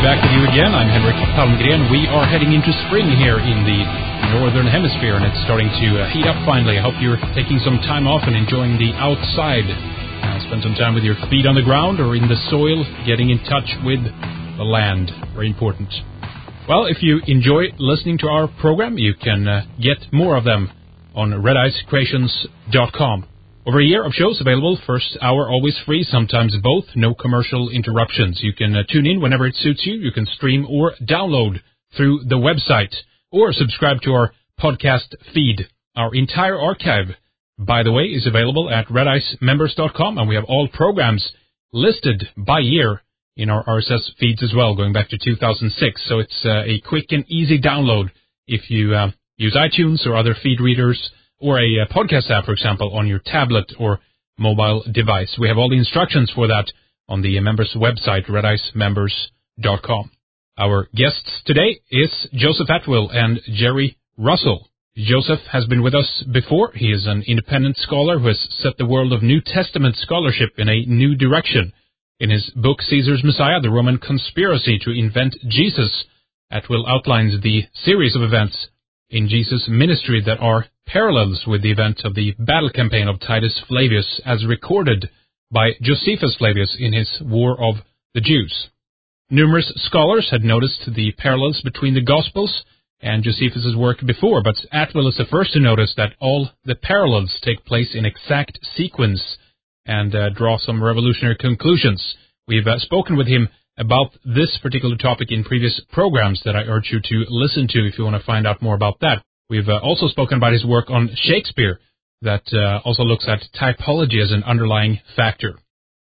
back with you again. I'm Henrik Palmgren. We are heading into spring here in the Northern Hemisphere, and it's starting to heat up finally. I hope you're taking some time off and enjoying the outside. Spend some time with your feet on the ground or in the soil, getting in touch with the land. Very important. Well, if you enjoy listening to our program, you can get more of them on redicecreations.com. Over a year of shows available, first hour always free, sometimes both, no commercial interruptions. You can tune in whenever it suits you. You can stream or download through the website or subscribe to our podcast feed. Our entire archive, by the way, is available at redicemembers.com, and we have all programs listed by year in our RSS feeds as well, going back to 2006. So it's a quick and easy download if you use iTunes or other feed readers, or a podcast app, for example, on your tablet or mobile device. We have all the instructions for that on the members' website, redicemembers.com. Our guests today is Joseph Atwill and Jerry Russell. Joseph has been with us before. He is an independent scholar who has set the world of New Testament scholarship in a new direction. In his book, Caesar's Messiah, The Roman Conspiracy to Invent Jesus, Atwill outlines the series of events in Jesus' ministry that are parallels with the event of the battle campaign of Titus Flavius as recorded by Josephus Flavius in his War of the Jews. Numerous scholars had noticed the parallels between the Gospels and Josephus' work before, but Atwill is the first to notice that all the parallels take place in exact sequence and draw some revolutionary conclusions. We've spoken with him about this particular topic in previous programs that I urge you to listen to if you want to find out more about that. We've also spoken about his work on Shakespeare that also looks at typology as an underlying factor.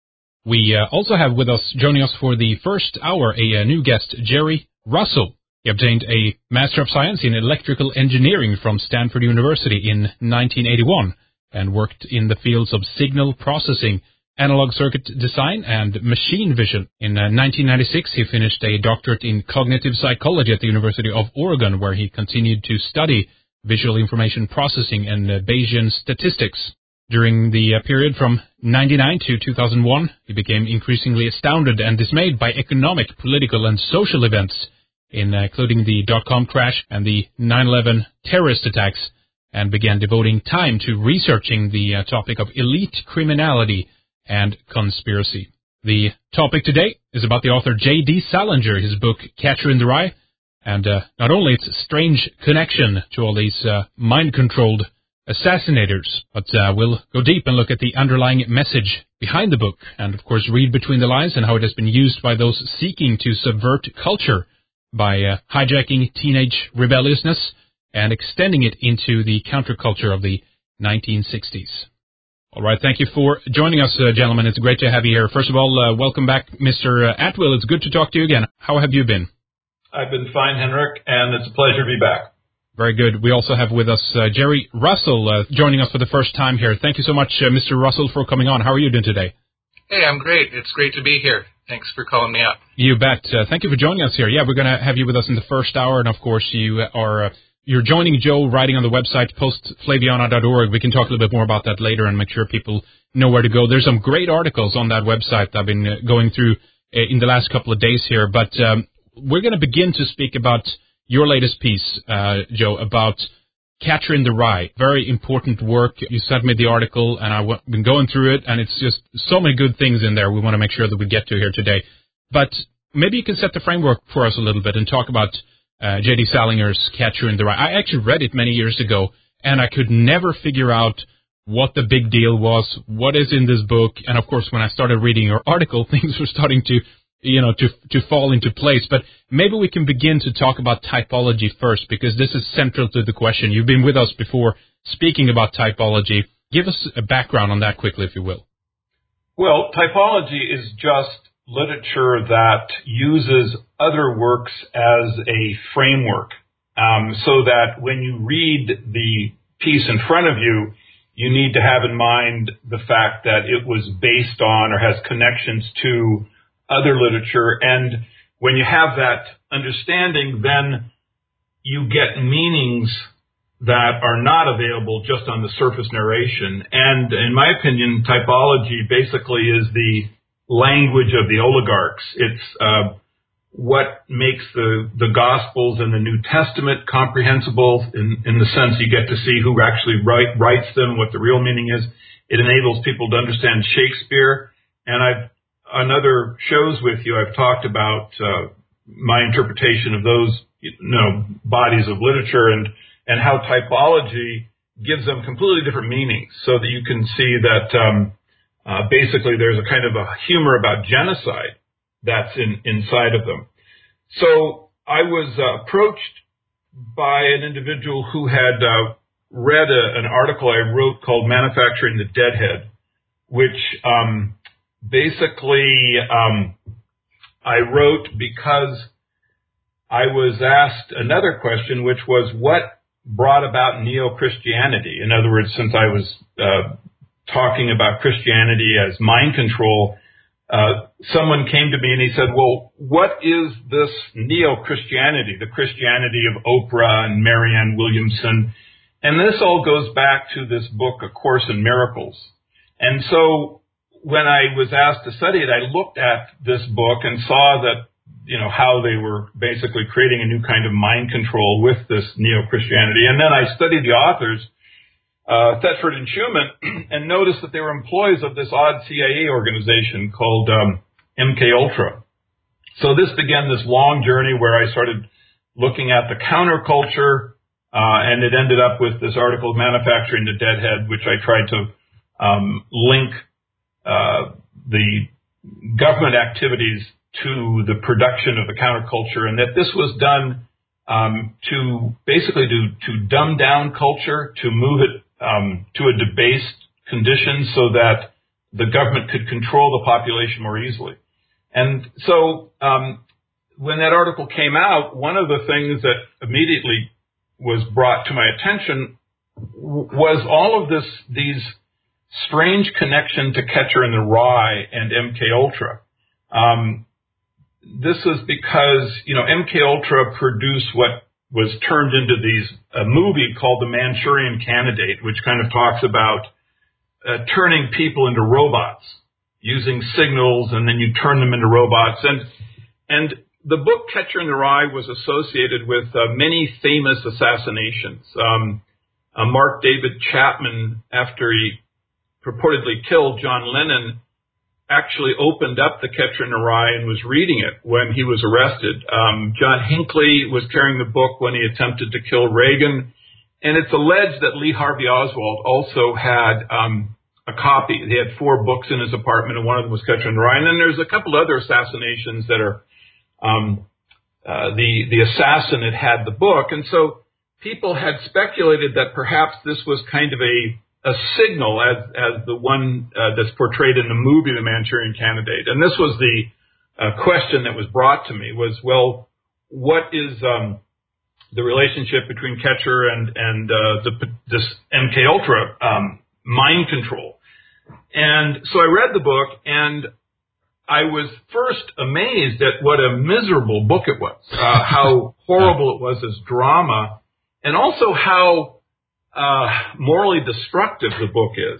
We also have with us, joining us for the first hour, a new guest, Jerry Russell. He obtained a Master of Science in Electrical Engineering from Stanford University in 1981 and worked in the fields of signal processing, analog circuit design, and machine vision. In 1996, he finished a doctorate in cognitive psychology at the University of Oregon, where he continued to study visual information processing and Bayesian statistics. During the period from 1999 to 2001, he became increasingly astounded and dismayed by economic, political, and social events, including the dot-com crash and the 9/11 terrorist attacks, and began devoting time to researching the topic of elite criminality and conspiracy. The topic today is about the author J.D. Salinger, his book Catcher in the Rye, and not only its strange connection to all these mind-controlled assassinators, but we'll go deep and look at the underlying message behind the book, and of course read between the lines and how it has been used by those seeking to subvert culture by hijacking teenage rebelliousness and extending it into the counterculture of the 1960s. All right, thank you for joining us, gentlemen. It's great to have you here. First of all, welcome back, Mr. Atwill. It's good to talk to you again. How have you been? I've been fine, Henrik, and it's a pleasure to be back. Very good. We also have with us Jerry Russell joining us for the first time here. Thank you so much, Mr. Russell, for coming on. How are you doing today? Hey, I'm great. It's great to be here. Thanks for calling me up. You bet. Thank you for joining us here. Yeah, we're going to have you with us in the first hour, and of course you are... You're joining Joe writing on the website, postflaviana.org. We can talk a little bit more about that later and make sure people know where to go. There's some great articles on that website that I've been going through in the last couple of days here. But we're going to begin to speak about your latest piece, Joe, about Catcher in the Rye. Very important work. You sent me the article, and I've been going through it, and it's just so many good things in there we want to make sure that we get to here today. But maybe you can set the framework for us a little bit and talk about J.D. Salinger's Catcher in the Rye. I actually read it many years ago, and I could never figure out what the big deal was, what is in this book, and of course when I started reading your article, things were starting to fall into place. But maybe we can begin to talk about typology first, because this is central to the question. You've been with us before speaking about typology. Give us a background on that quickly, if you will. Well, typology is just literature that uses other works as a framework, so that when you read the piece in front of you, you need to have in mind the fact that it was based on or has connections to other literature. And when you have that understanding, then you get meanings that are not available just on the surface narration. And in my opinion, typology basically is the language of the oligarchs. It's what makes the Gospels and the New Testament comprehensible in the sense you get to see who actually writes them, what the real meaning is. It enables people to understand Shakespeare. And on other shows with you, I've talked about my interpretation of those bodies of literature and how typology gives them completely different meanings, so that you can see that basically there's a kind of a humor about genocide that's inside of them. So I was approached by an individual who had read an article I wrote called Manufacturing the Deadhead, which basically I wrote because I was asked another question, which was what brought about neo-Christianity. In other words, since I was talking about Christianity as mind control, someone came to me and he said, well, what is this neo-Christianity, the Christianity of Oprah and Marianne Williamson? And this all goes back to this book, A Course in Miracles. And so when I was asked to study it, I looked at this book and saw that, how they were basically creating a new kind of mind control with this neo-Christianity. And then I studied the authors, Thetford and Schumann, and noticed that they were employees of this odd CIA organization called MKUltra. So this began this long journey where I started looking at the counterculture, and it ended up with this article, Manufacturing the Deadhead, which I tried to link the government activities to the production of the counterculture, and that this was done to basically to dumb down culture, to move it to a debased condition so that the government could control the population more easily. And so when that article came out, one of the things that immediately was brought to my attention was all of these strange connection to Catcher in the Rye and MKUltra. This is because, MKUltra produced what was turned into a movie called The Manchurian Candidate, which kind of talks about turning people into robots, using signals, and then you turn them into robots. And the book Catcher in the Rye was associated with many famous assassinations. Mark David Chapman, after he purportedly killed John Lennon, actually opened up the Catcher in the Rye and was reading it when he was arrested. John Hinckley was carrying the book when he attempted to kill Reagan. And it's alleged that Lee Harvey Oswald also had a copy. He had 4 books in his apartment, and one of them was Catcher in the Rye. And then there's a couple other assassinations that are the assassin had the book. And so people had speculated that perhaps this was kind of a signal as the one that's portrayed in the movie, The Manchurian Candidate. And this was the question that was brought to me was, well, what is the relationship between Catcher and this MKUltra mind control? And so I read the book, and I was first amazed at what a miserable book it was, how horrible it was as drama, and also how morally destructive the book is.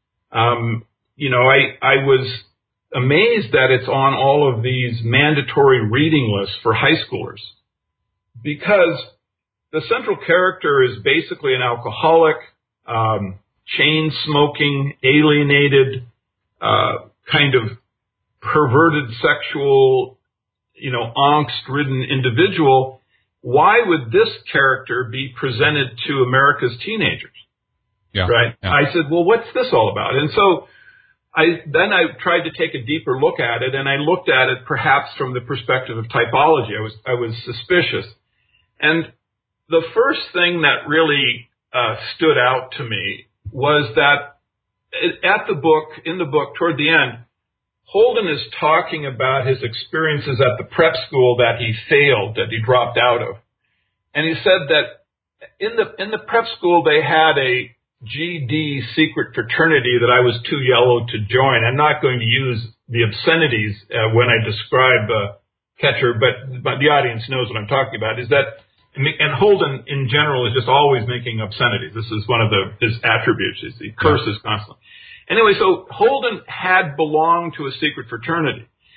I was amazed that it's on all of these mandatory reading lists for high schoolers, because the central character is basically an alcoholic, chain smoking, alienated, kind of perverted sexual, angst-ridden individual. Why would this character be presented to America's teenagers? Yeah, right? Yeah. I said, well, what's this all about? And so I tried to take a deeper look at it, and I looked at it perhaps from the perspective of typology. I was suspicious. And the first thing that really stood out to me was that in the book, toward the end, Holden is talking about his experiences at the prep school that he failed, that he dropped out of. And he said that in the prep school they had a GD secret fraternity that I was too yellow to join. I'm not going to use the obscenities when I describe Catcher, but the audience knows what I'm talking about. Is that, and Holden in general is just always making obscenities. This is one of his attributes. He curses constantly. Anyway, so Holden had belonged to a secret fraternity.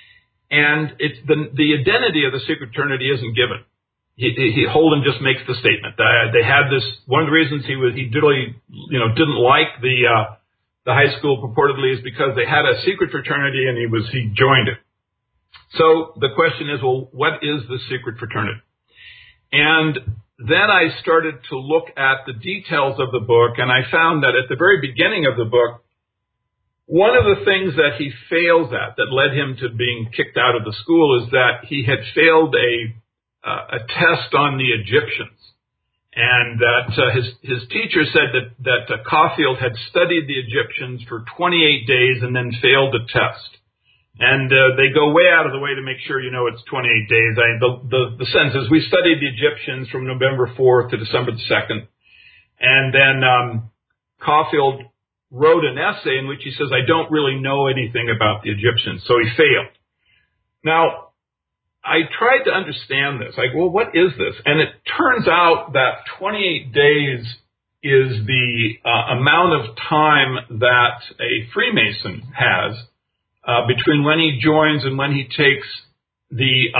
and the identity of the secret fraternity isn't given. Holden just makes the statement that they had this. One of the reasons he really, didn't like the high school purportedly is because they had a secret fraternity and he joined it. So the question is, well, what is the secret fraternity? And then I started to look at the details of the book, and I found that at the very beginning of the book, one of the things that he fails at that led him to being kicked out of the school is that he had failed a test on the Egyptians, and that his teacher said that Caulfield had studied the Egyptians for 28 days and then failed a test. And they go way out of the way to make sure it's 28 days. The sentence is, we studied the Egyptians from November 4th to December the 2nd. And then Caulfield wrote an essay in which he says, I don't really know anything about the Egyptians. So he failed. Now, I tried to understand this. Well, what is this? And it turns out that 28 days is the amount of time that a Freemason has between when he joins and when he takes the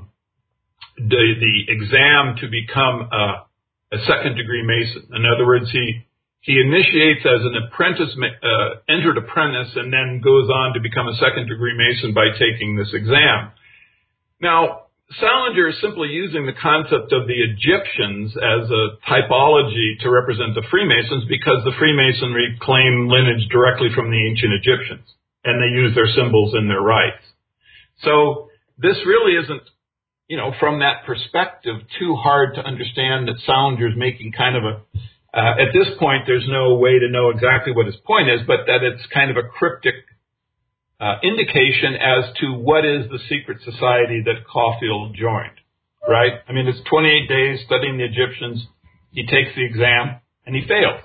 exam to become a second-degree Mason. In other words, he initiates as an apprentice, entered apprentice, and then goes on to become a second-degree Mason by taking this exam. Now, Salinger is simply using the concept of the Egyptians as a typology to represent the Freemasons because the Freemasonry claim lineage directly from the ancient Egyptians, and they use their symbols in their rites. So this really isn't, from that perspective, too hard to understand that Salinger is making kind of at this point, there's no way to know exactly what his point is, but that it's kind of a cryptic indication as to what is the secret society that Caulfield joined, right? I mean, it's 28 days studying the Egyptians. He takes the exam, and he failed.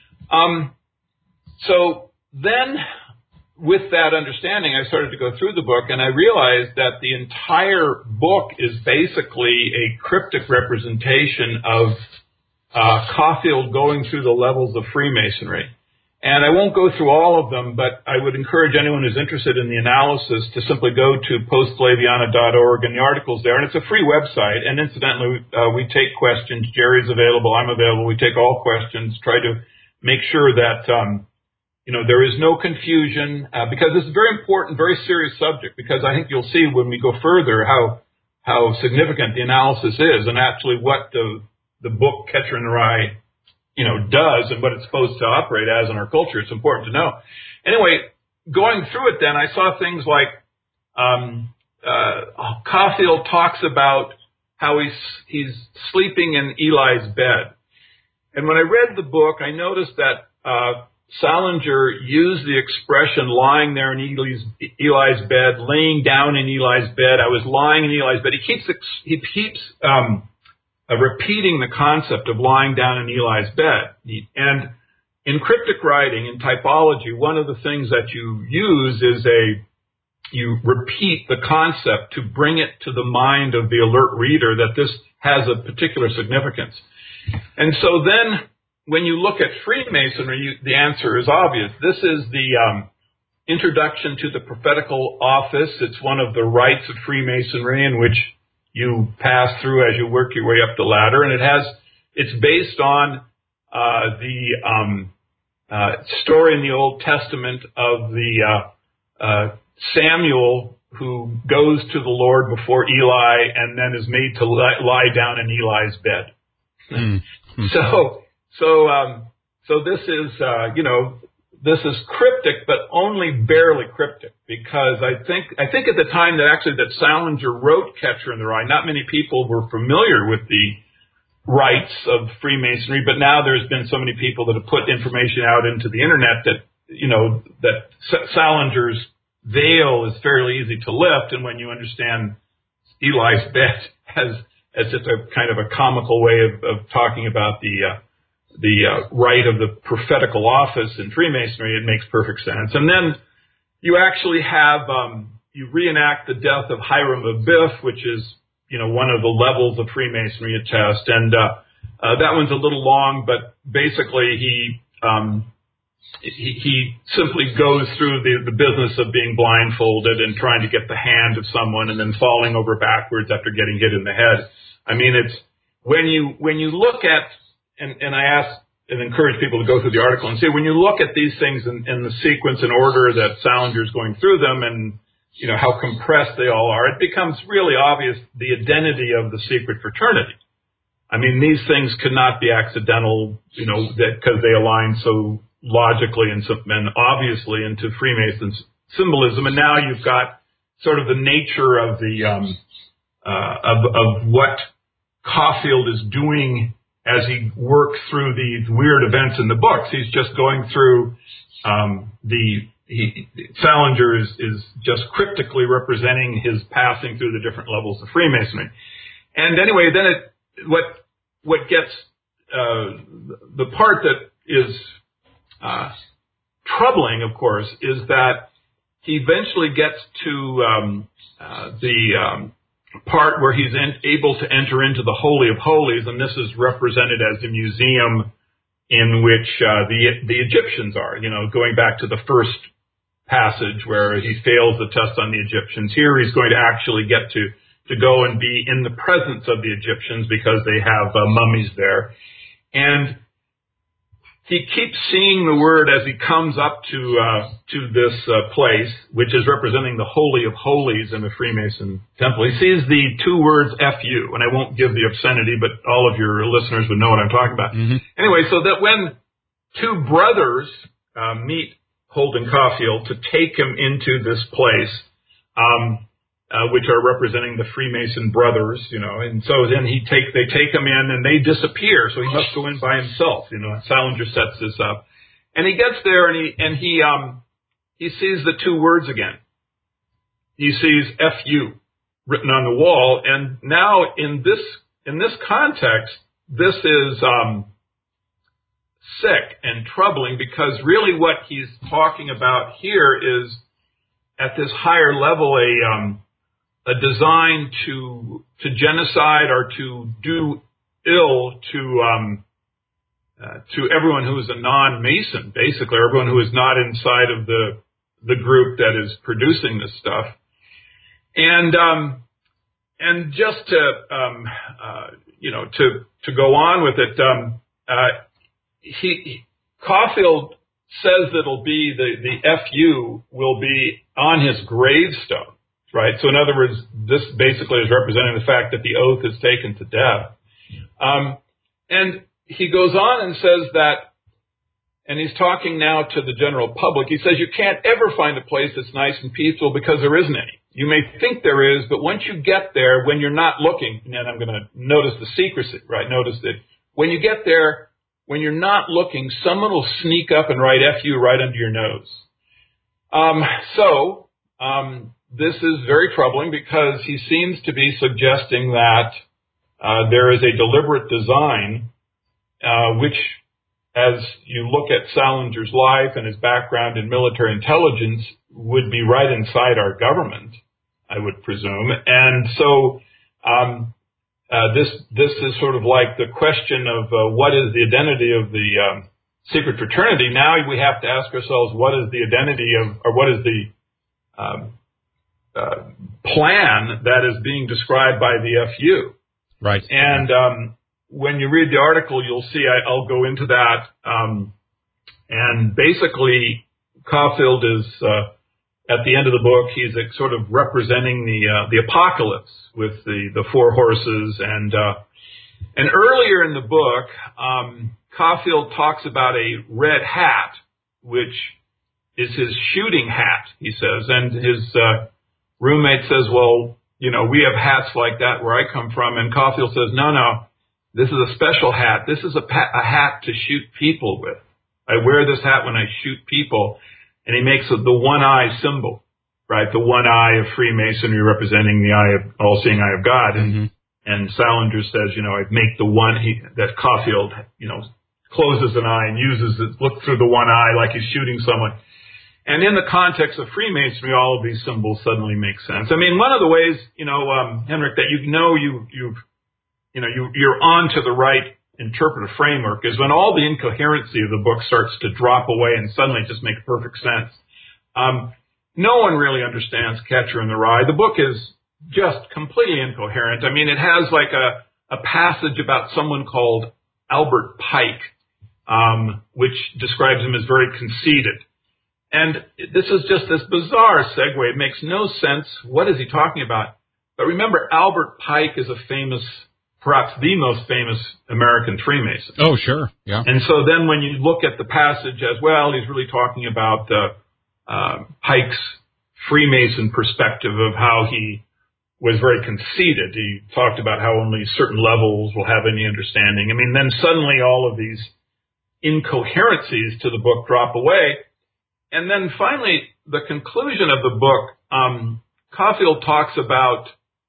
So then, with that understanding, I started to go through the book, and I realized that the entire book is basically a cryptic representation of Caulfield going through the levels of Freemasonry. And I won't go through all of them, but I would encourage anyone who's interested in the analysis to simply go to postflaviana.org and the article's there. And it's a free website. And incidentally, we take questions. Jerry's available. I'm available. We take all questions, try to make sure that, there is no confusion, because this is a very important, very serious subject, because I think you'll see when we go further how significant the analysis is and actually what the book Catcher in the Rye does and what it's supposed to operate as in our culture. It's important to know. Anyway, going through it then, I saw things like Caulfield talks about how he's sleeping in Eli's bed. And when I read the book, I noticed that Salinger used the expression lying there in Eli's bed, laying down in Eli's bed. I was lying in Eli's bed. He keeps repeating the concept of lying down in Eli's bed. And in cryptic writing, in typology, one of the things that you use is you repeat the concept to bring it to the mind of the alert reader that this has a particular significance. And so then when you look at Freemasonry, the answer is obvious. This is the introduction to the prophetical office. It's one of the rites of Freemasonry in which you pass through as you work your way up the ladder, and it's based on the story in the Old Testament of the Samuel who goes to the Lord before Eli and then is made to lie down in Eli's bed. Mm-hmm. So this is this is cryptic, but only barely cryptic, because I think at the time that Salinger wrote Catcher in the Rye, not many people were familiar with the rites of Freemasonry, but now there's been so many people that have put information out into the internet that Salinger's veil is fairly easy to lift, and when you understand Eli's bed as just a kind of a comical way of talking about the rite of the prophetical office in Freemasonry, it makes perfect sense. And then you actually have, you reenact the death of Hiram Abiff, which is, one of the levels of Freemasonry attest. And that one's a little long, but basically he he simply goes through the business of being blindfolded and trying to get the hand of someone and then falling over backwards after getting hit in the head. I mean, it's when you look at, and I ask and encourage people to go through the article and see, when you look at these things in the sequence and order that Salinger's going through them, and how compressed they all are, it becomes really obvious the identity of the secret fraternity. I mean, these things could not be accidental, because they align so logically and obviously into Freemason's symbolism. And now you've got sort of the nature of the of what Caulfield is doing as he works through these weird events in the books. He's just going through Salinger is just cryptically representing his passing through the different levels of Freemasonry. And anyway, then what gets the part that is troubling, of course, is that he eventually gets to the part where he's able to enter into the Holy of Holies, and this is represented as the museum in which the Egyptians are, going back to the first passage where he fails the test on the Egyptians. Here he's going to actually get to go and be in the presence of the Egyptians because they have mummies there. And he keeps seeing the word as he comes up to this place, which is representing the Holy of Holies in the Freemason temple. He sees the two words FU, and I won't give the obscenity, but all of your listeners would know what I'm talking about. Mm-hmm. Anyway, so that when two brothers meet Holden Caulfield to take him into this place, which are representing the Freemason brothers, and so then they take him in and they disappear, so he must go in by himself. Salinger sets this up, and he gets there and he sees the two words again. He sees FU written on the wall, and now in this context, this is sick and troubling, because really what he's talking about here is at this higher level a design to genocide or to do ill to everyone who is a non-Mason, basically, or everyone who is not inside of the group that is producing this stuff. And just to go on with it, Caulfield says that it'll be the FU will be on his gravestone. Right. So in other words, this basically is representing the fact that the oath is taken to death. And he goes on and says that, and he's talking now to the general public. He says, you can't ever find a place that's nice and peaceful because there isn't any. You may think there is, but once you get there, when you're not looking, and I'm going to notice the secrecy, right? Notice that when you get there, when you're not looking, someone will sneak up and write FU right under your nose. This is very troubling, because he seems to be suggesting that there is a deliberate design, which, as you look at Salinger's life and his background in military intelligence, would be right inside our government, I would presume. And so this is sort of like the question of what is the identity of the secret fraternity. Now we have to ask ourselves, what is the identity of, or what is the plan that is being described by the FU. Right. And when you read the article, you'll see I'll go into that. And basically, Caulfield is at the end of the book, he's sort of representing the apocalypse with the four horses. And earlier in the book, Caulfield talks about a red hat, which is his shooting hat, he says, and his roommate says, well, we have hats like that where I come from. And Caulfield says, no, this is a special hat. This is a hat to shoot people with. I wear this hat when I shoot people. And he makes the one eye symbol, right? The one eye of Freemasonry representing the all-seeing eye of God. And Salinger says, I make the one, that Caulfield, closes an eye and uses it, look through the one eye like he's shooting someone. And in the context of Freemasonry, all of these symbols suddenly make sense. I mean, one of the ways, Henrik, that you're on to the right interpretive framework is when all the incoherency of the book starts to drop away and suddenly just makes perfect sense. No one really understands Catcher in the Rye. The book is just completely incoherent. I mean, it has like a passage about someone called Albert Pike, which describes him as very conceited. And this is just this bizarre segue. It makes no sense. What is he talking about? But remember, Albert Pike is a famous, perhaps the most famous American Freemason. Oh, sure. Yeah. And so then when you look at the passage as well, he's really talking about Pike's Freemason perspective of how he was very conceited. He talked about how only certain levels will have any understanding. I mean, then suddenly all of these incoherencies to the book drop away. And then finally, the conclusion of the book, Caulfield talks about,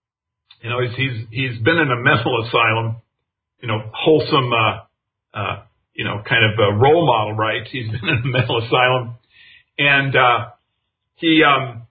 he's been in a mental asylum, wholesome, kind of a role model, right? He's been in a mental asylum. And he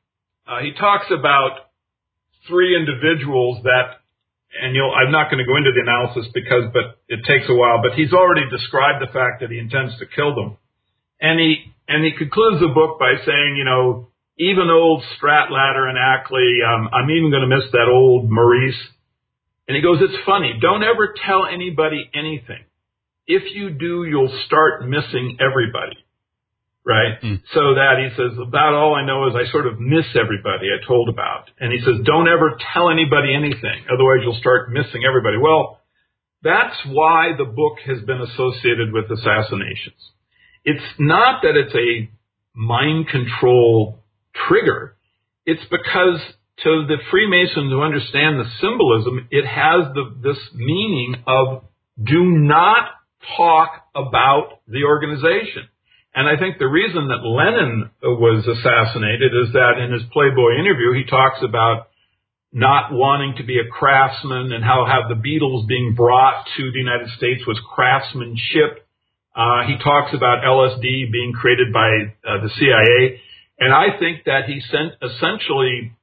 talks about three individuals that, and I'm not going to go into the analysis but it takes a while, but he's already described the fact that he intends to kill them. And he concludes the book by saying, even old Stratlatter and Ackley, I'm even going to miss that old Maurice. And he goes, it's funny, don't ever tell anybody anything. If you do, you'll start missing everybody. Right? So that he says, about all I know is I sort of miss everybody I told about. And he says, don't ever tell anybody anything. Otherwise you'll start missing everybody. Well, that's why the book has been associated with assassinations. It's not that it's a mind control trigger. It's because to the Freemasons who understand the symbolism, it has this meaning of do not talk about the organization. And I think the reason that Lenin was assassinated is that in his Playboy interview, he talks about not wanting to be a craftsman and how the Beatles being brought to the United States was craftsmanship. He talks about LSD being created by the CIA. And I think that he essentially,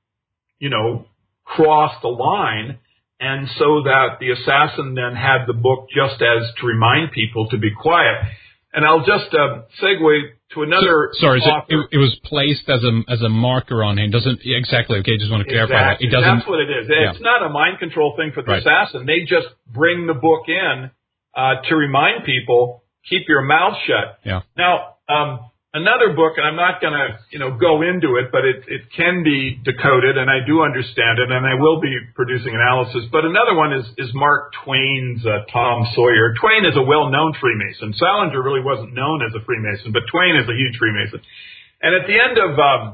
crossed the line. And so that the assassin then had the book just as to remind people to be quiet. And I'll just segue to another. Sorry, it was placed as a marker on him. Doesn't exactly? Okay, just want to clarify that. It doesn't. That's what it is. Yeah. It's not a mind control thing for the assassin. They just bring the book in to remind people, keep your mouth shut. Yeah. Now, another book, and I'm not going to go into it, but it can be decoded, and I do understand it, and I will be producing analysis. But another one is Mark Twain's Tom Sawyer. Twain is a well-known Freemason. Salinger really wasn't known as a Freemason, but Twain is a huge Freemason. And at the end of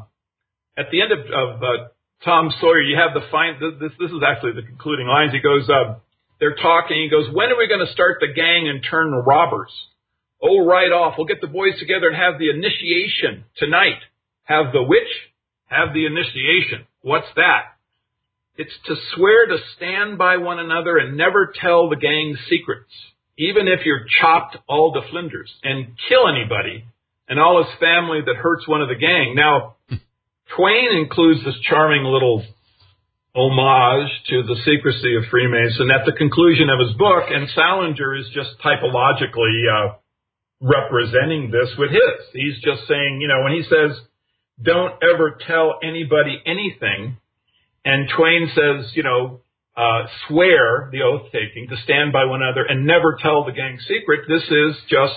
Tom Sawyer, you have this is actually the concluding lines. He goes, they're talking. He goes, when are we going to start the gang and turn robbers? Oh, right off. We'll get the boys together and have the initiation tonight. Have the which? Have the initiation. What's that? It's to swear to stand by one another and never tell the gang's secrets, even if you're chopped all to flinders, and kill anybody and all his family that hurts one of the gang. Now, Twain includes this charming little homage to the secrecy of Freemason at the conclusion of his book, and Salinger is just typologically representing this with his. He's just saying, when he says, don't ever tell anybody anything, and Twain says, swear, the oath-taking, to stand by one another and never tell the gang secret, this is just,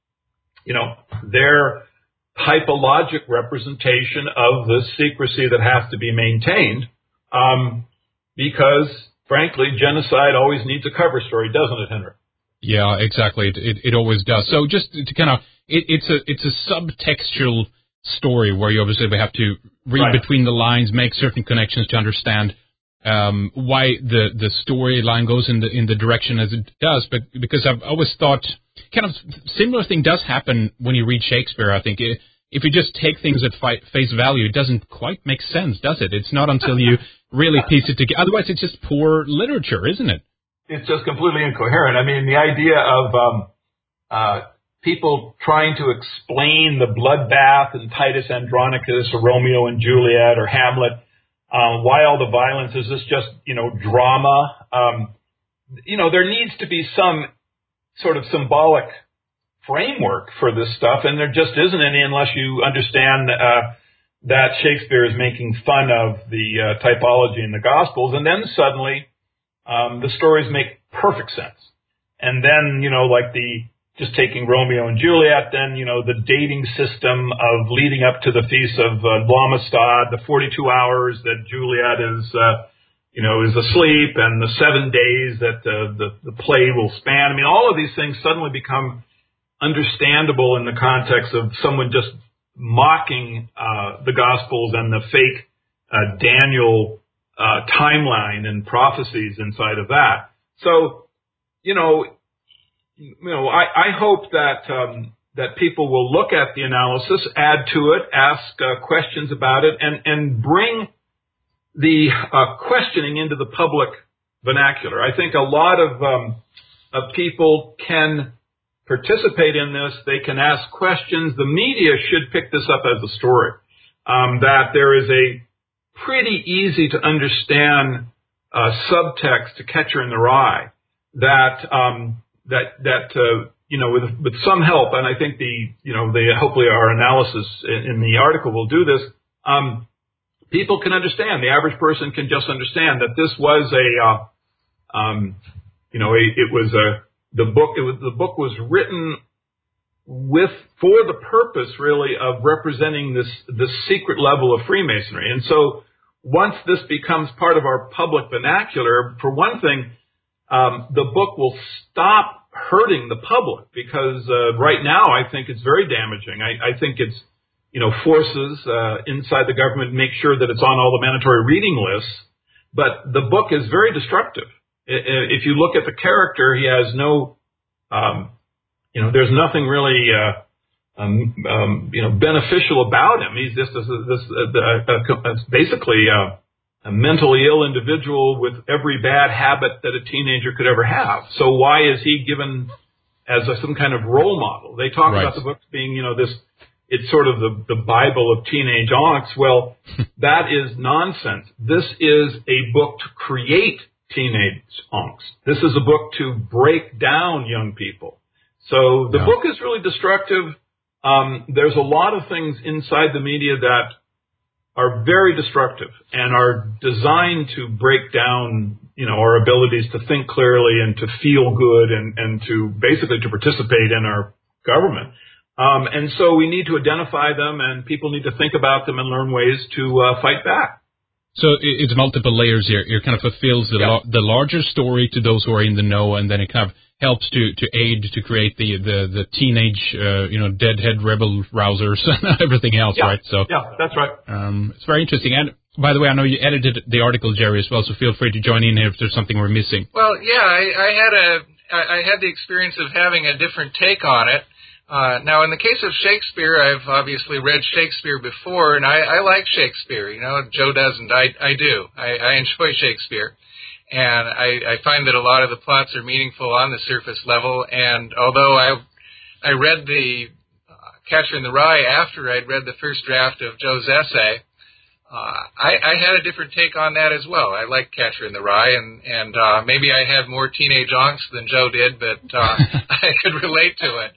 their typologic representation of the secrecy that has to be maintained, because, frankly, genocide always needs a cover story, doesn't it, Henry? Yeah, exactly. It always does. So just to kind of, it's a subtextual story where you obviously have to read between the lines, make certain connections to understand why the storyline goes in the direction as it does. But because I've always thought, kind of similar thing does happen when you read Shakespeare. I think if you just take things at face value, it doesn't quite make sense, does it? It's not until you really piece it together. Otherwise, it's just poor literature, isn't it? It's just completely incoherent. I mean, the idea of people trying to explain the bloodbath in Titus Andronicus or Romeo and Juliet or Hamlet, why all the violence? Is this just, drama? There needs to be some sort of symbolic framework for this stuff, and there just isn't any unless you understand that Shakespeare is making fun of the typology in the Gospels, and then suddenly the stories make perfect sense. And then, like just taking Romeo and Juliet, then, the dating system of leading up to the feast of L'Amistad, the 42 hours that Juliet is asleep, and the 7 days that the play will span. I mean, all of these things suddenly become understandable in the context of someone just mocking the Gospels and the fake Daniel timeline and prophecies inside of that. So, I hope that people will look at the analysis, add to it, ask questions about it, and bring the questioning into the public vernacular. I think a lot of people can participate in this. They can ask questions. The media should pick this up as a story. That there is a pretty easy to understand subtext to Catcher in the Rye. With some help, and I think hopefully our analysis in the article will do this. People can understand. The average person can just understand that this was the book was written for the purpose really of representing this secret level of Freemasonry. And so once this becomes part of our public vernacular, for one thing, the book will stop hurting the public because right now I think it's very damaging. I think it's forces inside the government make sure that it's on all the mandatory reading lists. But the book is very destructive. If you look at the character, he has no, there's nothing really, beneficial about him. He's just basically a mentally ill individual with every bad habit that a teenager could ever have. So why is he given as some kind of role model? They talk about the book being, it's sort of the Bible of teenage angst. Well, that is nonsense. This is a book to create teenage angst. This is a book to break down young people. So the book is really destructive. There's a lot of things inside the media that are very destructive and are designed to break down, our abilities to think clearly and to feel good and to basically to participate in our government. And so we need to identify them, and people need to think about them and learn ways to fight back. So it's multiple layers here. It kind of fulfills the larger story to those who are in the know, and then it kind of helps to aid to create the teenage, deadhead rebel rousers and everything else, right? So that's right. It's very interesting. And by the way, I know you edited the article, Jerry, as well, so feel free to join in here if there's something we're missing. Well, I had the experience of having a different take on it. Now, in the case of Shakespeare, I've obviously read Shakespeare before, and I like Shakespeare. Joe doesn't. I do. I enjoy Shakespeare. And I find that a lot of the plots are meaningful on the surface level. And although I read the Catcher in the Rye after I'd read the first draft of Joe's essay, I had a different take on that as well. I like Catcher in the Rye, and maybe I had more teenage angst than Joe did, but I could relate to it.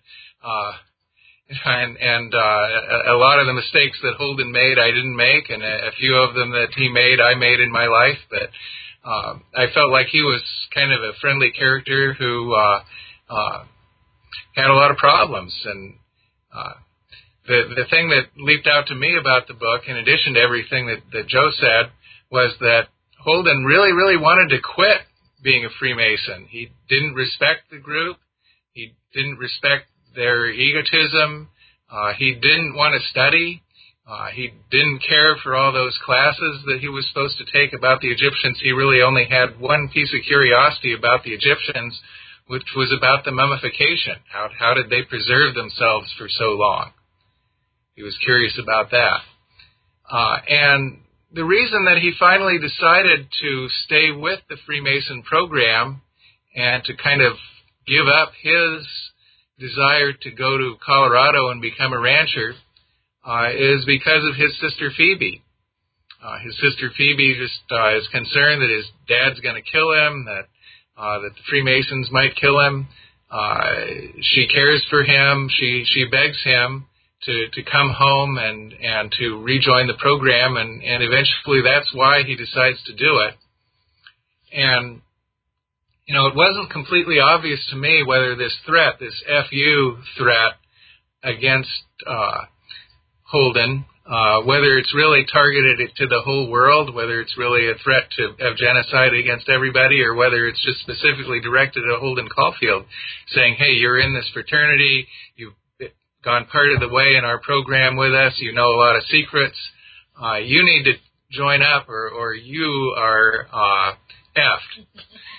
And a lot of the mistakes that Holden made, I didn't make, and a few of them that he made, I made in my life. But I felt like he was kind of a friendly character who had a lot of problems. And the thing that leaped out to me about the book, in addition to everything that Joe said, was that Holden really, really wanted to quit being a Freemason. He didn't respect the group. He didn't respect their egotism. He didn't want to study. He didn't care for all those classes that he was supposed to take about the Egyptians. He really only had one piece of curiosity about the Egyptians, which was about the mummification. How did they preserve themselves for so long? He was curious about that. And the reason that he finally decided to stay with the Freemason program and to kind of give up his desire to go to Colorado and become a rancher is because of his sister Phoebe. His sister Phoebe just is concerned that his dad's going to kill him, that the Freemasons might kill him, She cares for him. She begs him to come home and to rejoin the program, and eventually that's why he decides to do it. And, it wasn't completely obvious to me whether this threat, this FU threat against Holden, whether it's really targeted to the whole world, whether it's really a threat of genocide against everybody, or whether it's just specifically directed at Holden Caulfield, saying, hey, you're in this fraternity, you've gone part of the way in our program with us, you know a lot of secrets, you need to join up or you are effed.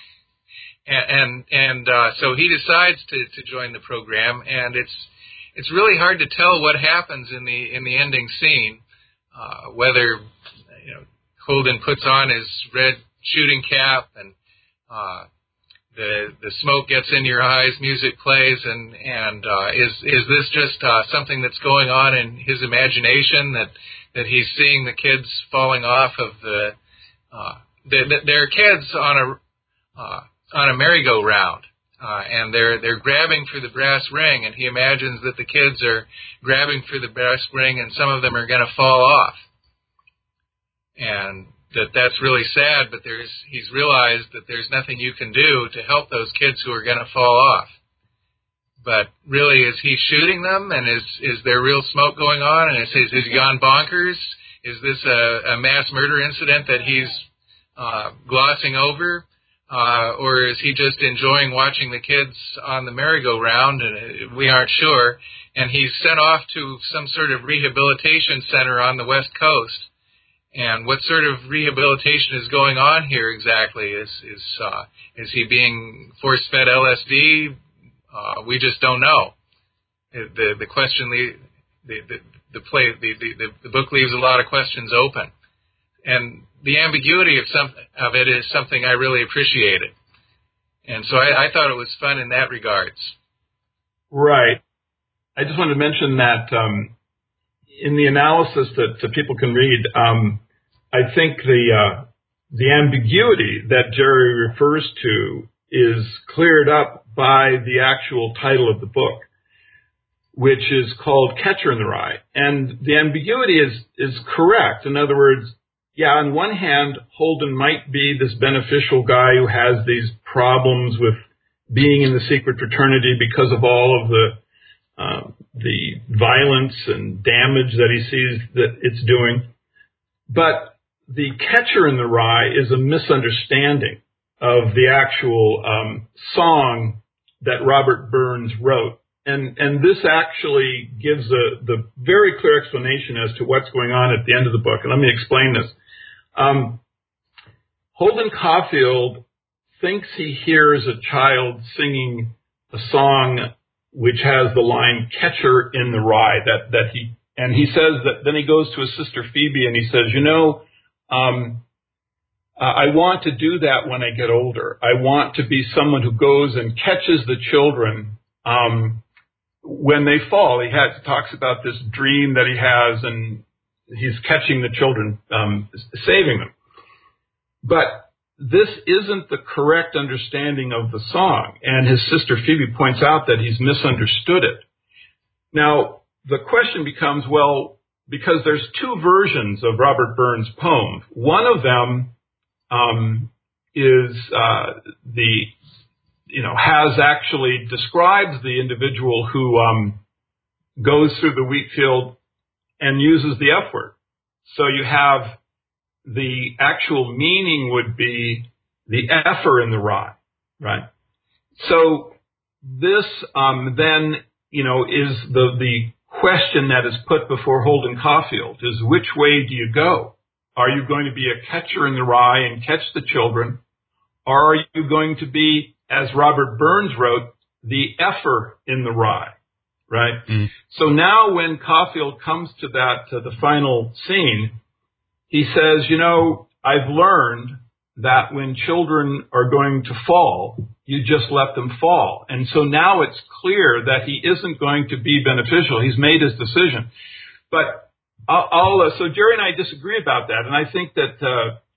And so he decides to join the program, and it's really hard to tell what happens in the ending scene, whether Holden puts on his red shooting cap and the smoke gets in your eyes, music plays, and is this just something that's going on in his imagination, that he's seeing the kids falling off of there are kids on a merry-go-round. And they're grabbing for the brass ring, and he imagines that the kids are grabbing for the brass ring, and some of them are going to fall off, and that's really sad. But he's realized that there's nothing you can do to help those kids who are going to fall off. But really, is he shooting them, and is there real smoke going on? And has he gone bonkers? Is this a mass murder incident that he's glossing over? Or is he just enjoying watching the kids on the merry-go-round, and we aren't sure, and he's sent off to some sort of rehabilitation center on the West Coast. And what sort of rehabilitation is going on here exactly? Is he being force-fed LSD? We just don't know. The question, the book leaves a lot of questions open. And the ambiguity of it is something I really appreciated. And so I thought it was fun in that regards. Right. I just wanted to mention that in the analysis that people can read, I think the ambiguity that Jerry refers to is cleared up by the actual title of the book, which is called Catcher in the Rye. And the ambiguity is correct. In other words, yeah, on one hand, Holden might be this beneficial guy who has these problems with being in the secret fraternity because of all of the violence and damage that he sees that it's doing. But the Catcher in the Rye is a misunderstanding of the actual song that Robert Burns wrote. And this actually gives the very clear explanation as to what's going on at the end of the book. And let me explain this. Holden Caulfield thinks he hears a child singing a song which has the line "Catcher in the Rye." And he says that. Then he goes to his sister Phoebe and he says, I want to do that when I get older. I want to be someone who goes and catches the children when they fall. He talks about this dream that he has, and he's catching the children, saving them. But this isn't the correct understanding of the song, and his sister Phoebe points out that he's misunderstood it. Now, the question becomes, well, because there's two versions of Robert Burns' poem. One of them describes the individual who goes through the wheat field and uses the F word. So you have the actual meaning would be the effer in the rye, right? So this then, is the question that is put before Holden Caulfield is, which way do you go? Are you going to be a catcher in the rye and catch the children? Or are you going to be, as Robert Burns wrote, the effer in the rye, right? Mm. So now when Caulfield comes to the final scene, he says, I've learned that when children are going to fall, you just let them fall. And so now it's clear that he isn't going to be beneficial. He's made his decision. But so Jerry and I disagree about that. And I think that,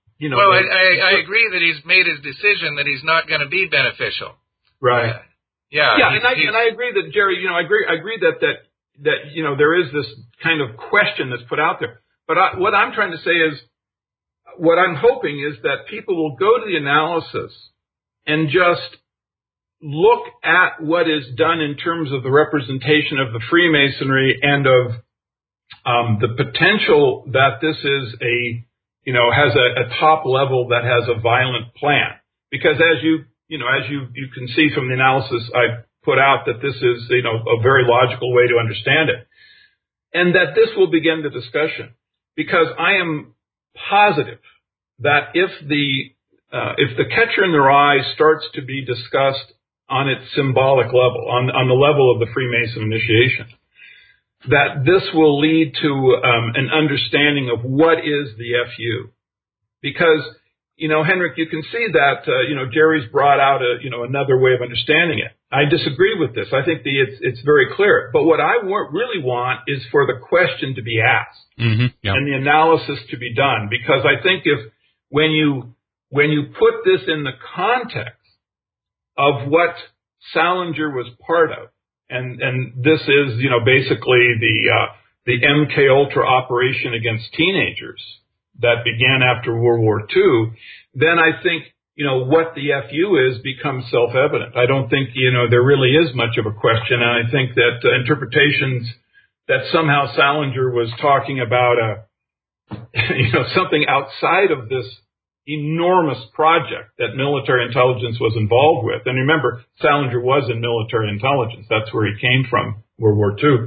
Well, I agree that he's made his decision that he's not going to be beneficial. Right. Yeah, and I agree that, Jerry, I agree that there is this kind of question that's put out there. But what I'm trying to say is, what I'm hoping is that people will go to the analysis and just look at what is done in terms of the representation of the Freemasonry and of the potential that this is has a top level that has a violent plan. Because as you can see from the analysis I put out, that this is, a very logical way to understand it. And that this will begin the discussion. Because I am positive that if the catcher in the rye starts to be discussed on its symbolic level, on the level of the Freemason initiation, that this will lead to an understanding of what is the FU. Because, Henrik, you can see that, Jerry's brought out another way of understanding it. I disagree with this. I think it's very clear. But what I really want is for the question to be asked and the analysis to be done. Because I think when you put this in the context of what Salinger was part of, and this is, basically the MK Ultra operation against teenagers that began after World War II, then I think, what the FU is becomes self-evident. I don't think, there really is much of a question. And I think that interpretations that somehow Salinger was talking about something outside of this enormous project that military intelligence was involved with. And remember, Salinger was in military intelligence. That's where he came from, World War II.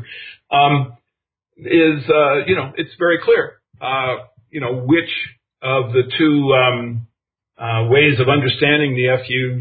It's very clear, which of the two ways of understanding the FU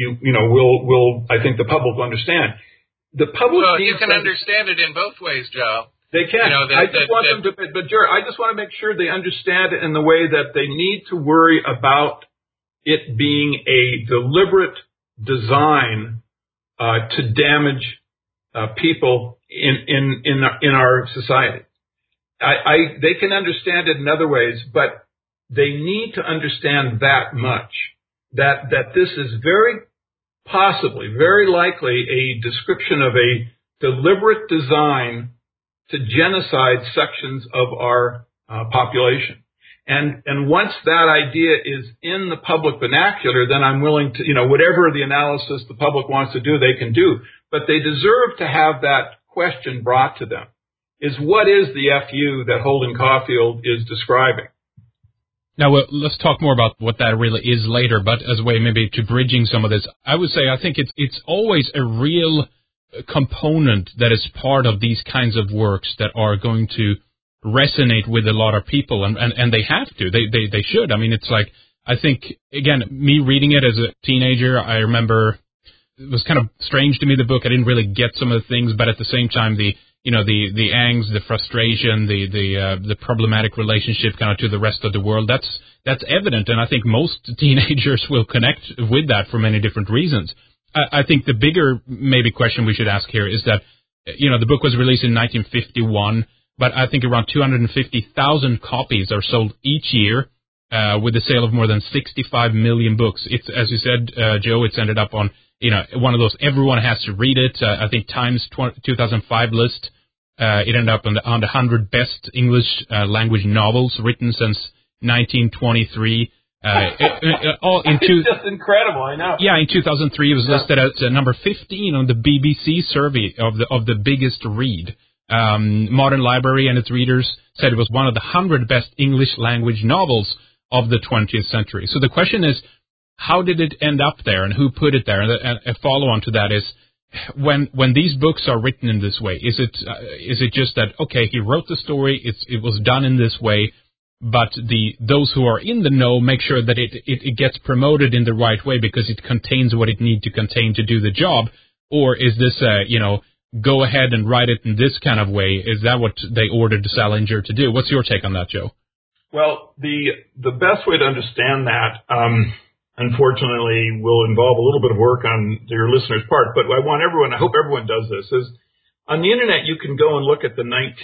will I think the public will understand. The public you can understand it in both ways, Joe. They can. I just want them to, but Jerry, I just want to make sure they understand it in the way that they need to worry about it being a deliberate design to damage people in our society. They can understand it in other ways, but they need to understand that much, that this is very possibly, very likely a description of a deliberate design to genocide sections of our population. And once that idea is in the public vernacular, then I'm willing to, whatever the analysis the public wants to do, they can do. But they deserve to have that question brought to them, is what is the FU that Holden Caulfield is describing? Now, let's talk more about what that really is later, but as a way maybe to bridging some of this, I would say I think it's always a real component that is part of these kinds of works that are going to resonate with a lot of people, and they have to. They should. I mean, it's like, I think, again, me reading it as a teenager, I remember it was kind of strange to me, the book. I didn't really get some of the things, but at the same time, the angst, the frustration, the problematic relationship kind of to the rest of the world, that's evident, and I think most teenagers will connect with that for many different reasons. I think the bigger maybe question we should ask here is that, the book was released in 1951, but I think around 250,000 copies are sold each year, with a sale of more than 65 million books. It's, as you said, Joe, it's ended up on, one of those everyone has to read it. I think Times 2005 list, it ended up on the 100 best English language novels written since 1923. It's just incredible, I know. Yeah, in 2003 it was listed as number 15 on the BBC survey of the biggest read. Modern Library and its readers said it was one of the 100 best English language novels of the 20th century. So the question is, how did it end up there, and who put it there? And a follow-on to that is, when these books are written in this way, is it just that, okay, he wrote the story, it was done in this way, but those who are in the know make sure that it gets promoted in the right way because it contains what it needs to contain to do the job? Or is this go ahead and write it in this kind of way? Is that what they ordered Salinger to do? What's your take on that, Joe? Well, the best way to understand that, unfortunately, will involve a little bit of work on your listeners' part, but I hope everyone does this, is on the internet you can go and look at the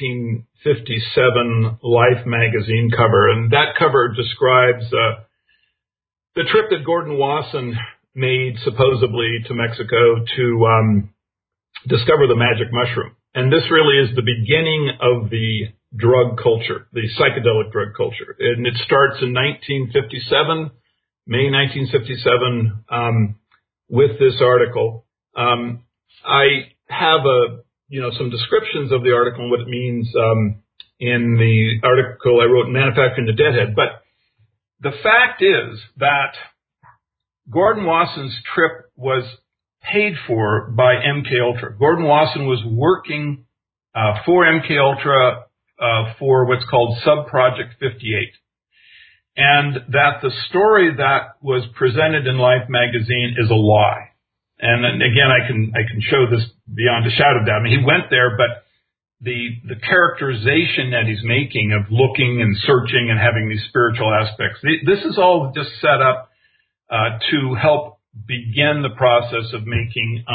1957 Life magazine cover, and that cover describes the trip that Gordon Wasson made supposedly to Mexico to discover the magic mushroom. And this really is the beginning of the drug culture, the psychedelic drug culture. And it starts in 1957, May 1957, with this article. I have some descriptions of the article and what it means in the article I wrote, Manufacturing the Deadhead. But the fact is that Gordon Wasson's trip was paid for by MKUltra. Gordon Wasson was working for MKUltra for what's called Sub-Project 58. And that the story that was presented in Life magazine is a lie. And again, I can show this beyond a shadow of doubt. I mean, he went there, but the characterization that he's making of looking and searching and having these spiritual aspects, this is all just set up to help begin the process of making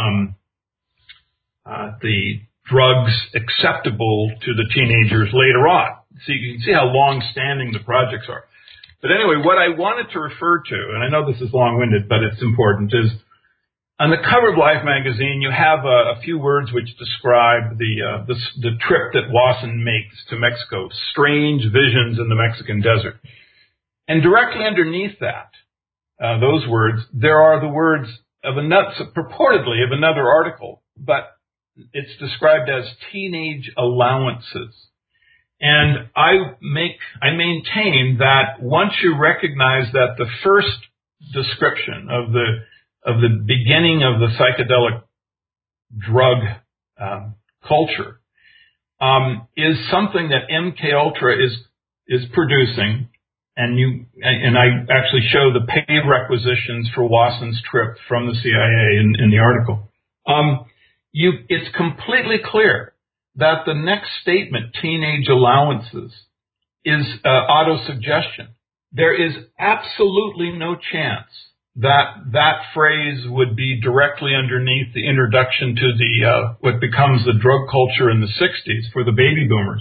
the drugs acceptable to the teenagers later on. So you can see how long-standing the projects are. But anyway, what I wanted to refer to, and I know this is long-winded, but it's important, is on the cover of Life magazine, you have a few words which describe the trip that Wasson makes to Mexico, strange visions in the Mexican desert. And directly underneath that, those words, there are the words of purportedly of another article, but it's described as teenage allowances. And I maintain that once you recognize that the first description of the beginning of the psychedelic drug culture is something that MKUltra is producing, and I actually show the pay requisitions for Wasson's trip from the CIA in the article. It's completely clear that the next statement, teenage allowances, is autosuggestion. There is absolutely no chance that phrase would be directly underneath the introduction to the what becomes the drug culture in the 60s for the baby boomers.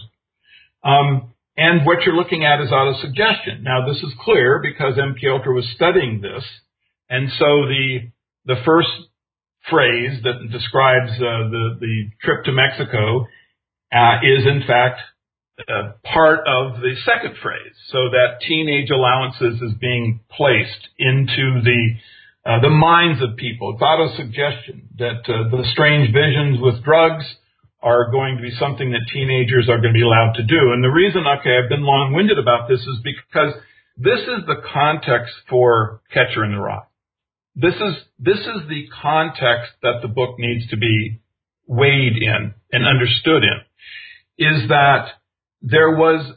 And what you're looking at is autosuggestion. Now, this is clear because MKUltra was studying this, and so the first phrase that describes the trip to Mexico is in fact part of the second phrase, so that teenage allowances is being placed into the minds of people. It's autosuggestion that the strange visions with drugs are going to be something that teenagers are going to be allowed to do. And the reason, I've been long-winded about this is because this is the context for Catcher in the Rye. This is the context that the book needs to be weighed in and understood in, is that there was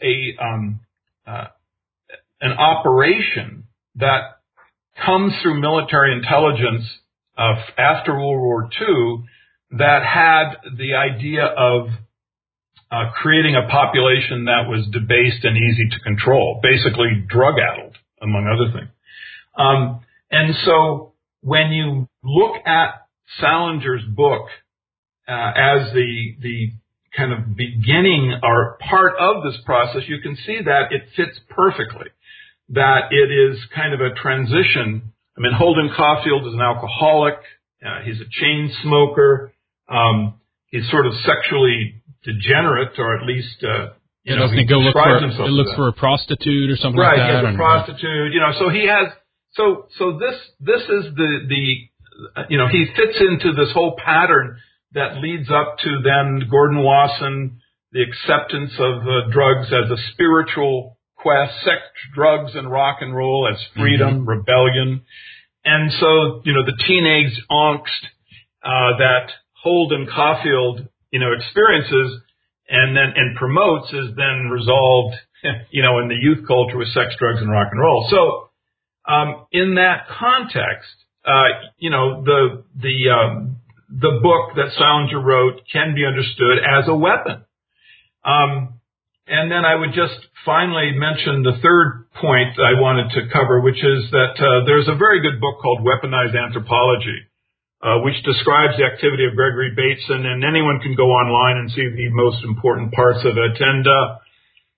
an operation that comes through military intelligence after World War II that had the idea of creating a population that was debased and easy to control, basically drug-addled, among other things. And so when you look at Salinger's book as the kind of beginning or part of this process, you can see that it fits perfectly, that it is kind of a transition. I mean, Holden Caulfield is an alcoholic. He's a chain smoker. He's sort of sexually degenerate, or at least, he describes himself. He looks for a prostitute or something like that. Right, he's a prostitute. So he has, so this is he fits into this whole pattern that leads up to then Gordon Wasson, the acceptance of drugs as a spiritual quest, sex, drugs, and rock and roll as freedom, rebellion. And so, the teenage angst that Holden Caulfield, experiences and promotes is then resolved, in the youth culture with sex, drugs, and rock and roll. So, in that context, the book that Salinger wrote can be understood as a weapon. And then I would just finally mention the third point I wanted to cover, which is that there's a very good book called Weaponized Anthropology, which describes the activity of Gregory Bateson, and anyone can go online and see the most important parts of it. And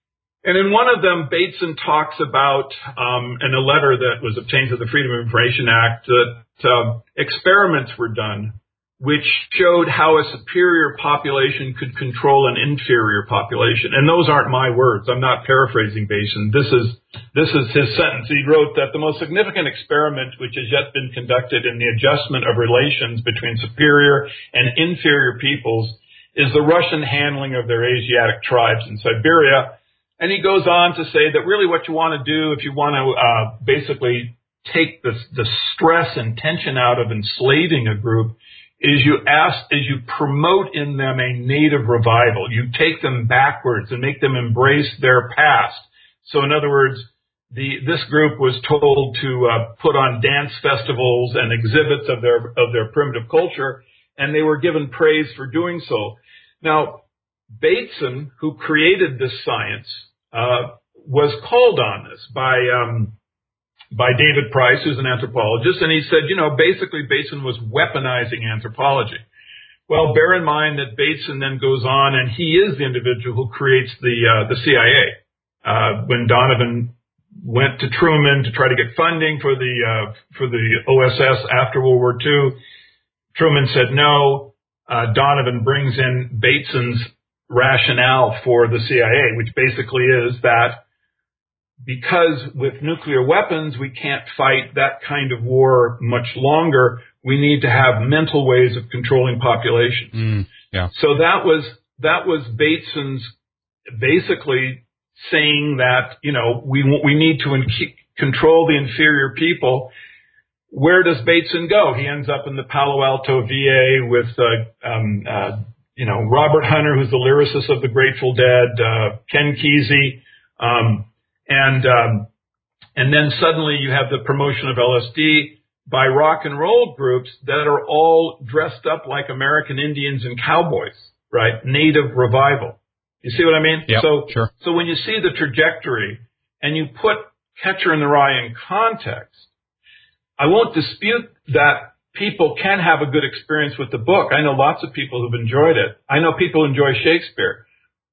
And in one of them, Bateson talks about, in a letter that was obtained through the Freedom of Information Act, that experiments were done which showed how a superior population could control an inferior population. And those aren't my words. I'm not paraphrasing Bateson. This is his sentence. He wrote that the most significant experiment which has yet been conducted in the adjustment of relations between superior and inferior peoples is the Russian handling of their Asiatic tribes in Siberia. And he goes on to say that really what you want to do if you want to basically take the stress and tension out of enslaving a group is you promote in them a native revival. You take them backwards and make them embrace their past. So in other words, this group was told to put on dance festivals and exhibits of their primitive culture, and they were given praise for doing so. Now, Bateson, who created this science, was called on this by David Price, who's an anthropologist, and he said, basically Bateson was weaponizing anthropology. Well, bear in mind that Bateson then goes on, and he is the individual who creates the CIA. When Donovan went to Truman to try to get funding for the OSS after World War II, Truman said no. Donovan brings in Bateson's rationale for the CIA, which basically is that because with nuclear weapons we can't fight that kind of war much longer, we need to have mental ways of controlling populations. So that was Bateson's basically saying that we need to control the inferior people. Where does Bateson go? He ends up in the Palo Alto VA with Robert Hunter, who's the lyricist of the Grateful Dead, Ken Kesey, and then suddenly you have the promotion of LSD by rock and roll groups that are all dressed up like American Indians and cowboys, right? Native revival. You see what I mean? Yep, sure. So when you see the trajectory and you put Catcher in the Rye in context, I won't dispute that people can have a good experience with the book. I know lots of people who've enjoyed it. I know people enjoy Shakespeare.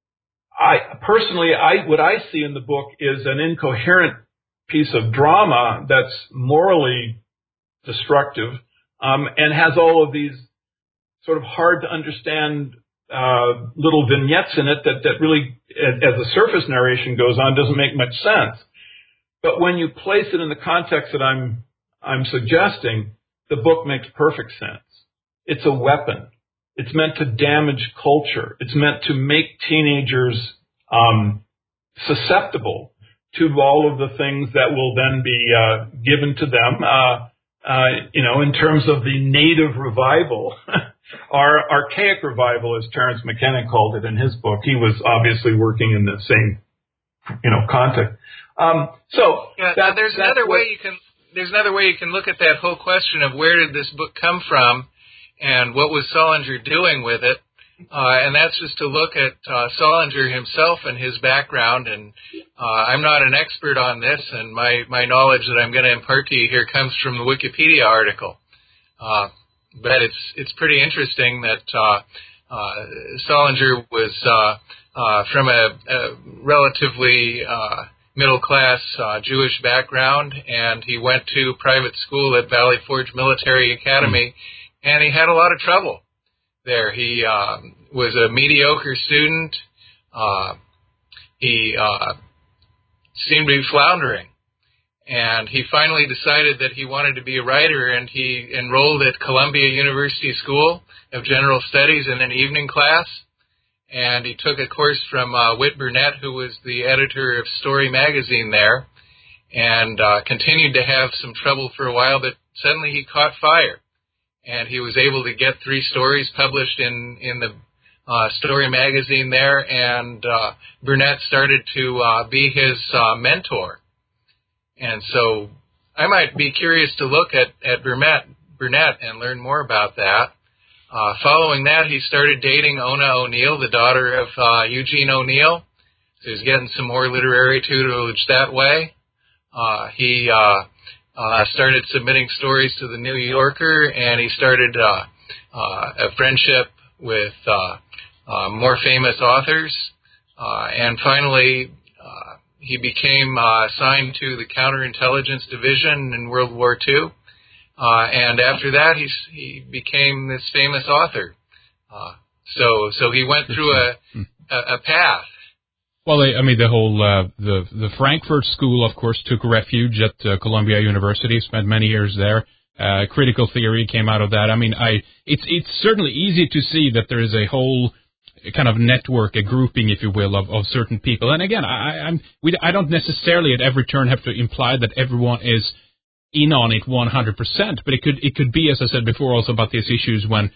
What I see in the book is an incoherent piece of drama that's morally destructive, and has all of these sort of hard to understand little vignettes in it that really, as the surface narration goes on, doesn't make much sense. But when you place it in the context that I'm suggesting, the book makes perfect sense. It's a weapon. It's meant to damage culture. It's meant to make teenagers susceptible to all of the things that will then be given to them, in terms of the native revival, or archaic revival, as Terence McKenna called it in his book. He was obviously working in the same, context. There's another way you can look at that whole question of where did this book come from, and what was Solinger doing with it. And that's just to look at Solinger himself and his background. And I'm not an expert on this, and my knowledge that I'm going to impart to you here comes from the Wikipedia article. But it's pretty interesting that Solinger was from a relatively middle-class Jewish background, and he went to private school at Valley Forge Military Academy, and he had a lot of trouble there. He was a mediocre student. He seemed to be floundering. And he finally decided that he wanted to be a writer, and he enrolled at Columbia University School of General Studies in an evening class. And he took a course from Whit Burnett, who was the editor of Story magazine there, and continued to have some trouble for a while, but suddenly he caught fire. And he was able to get 3 stories published in the Story magazine there, and Burnett started to be his mentor. And so I might be curious to look at Burnett and learn more about that. Following that, he started dating Ona O'Neill, the daughter of Eugene O'Neill. So he's getting some more literary tutelage that way. He started submitting stories to the New Yorker, and he started a friendship with more famous authors. And finally, He became assigned to the counterintelligence division in World War II, and after that, he became this famous author. So he went through a path. Well, I mean, the whole the Frankfurt School, of course, took refuge at Columbia University. Spent many years there. Critical theory came out of that. I mean, it's certainly easy to see that there is a whole kind of network, a grouping, if you will, of certain people. And again, I don't necessarily at every turn have to imply that everyone is in on it 100%, but it could be, as I said before, also about these issues when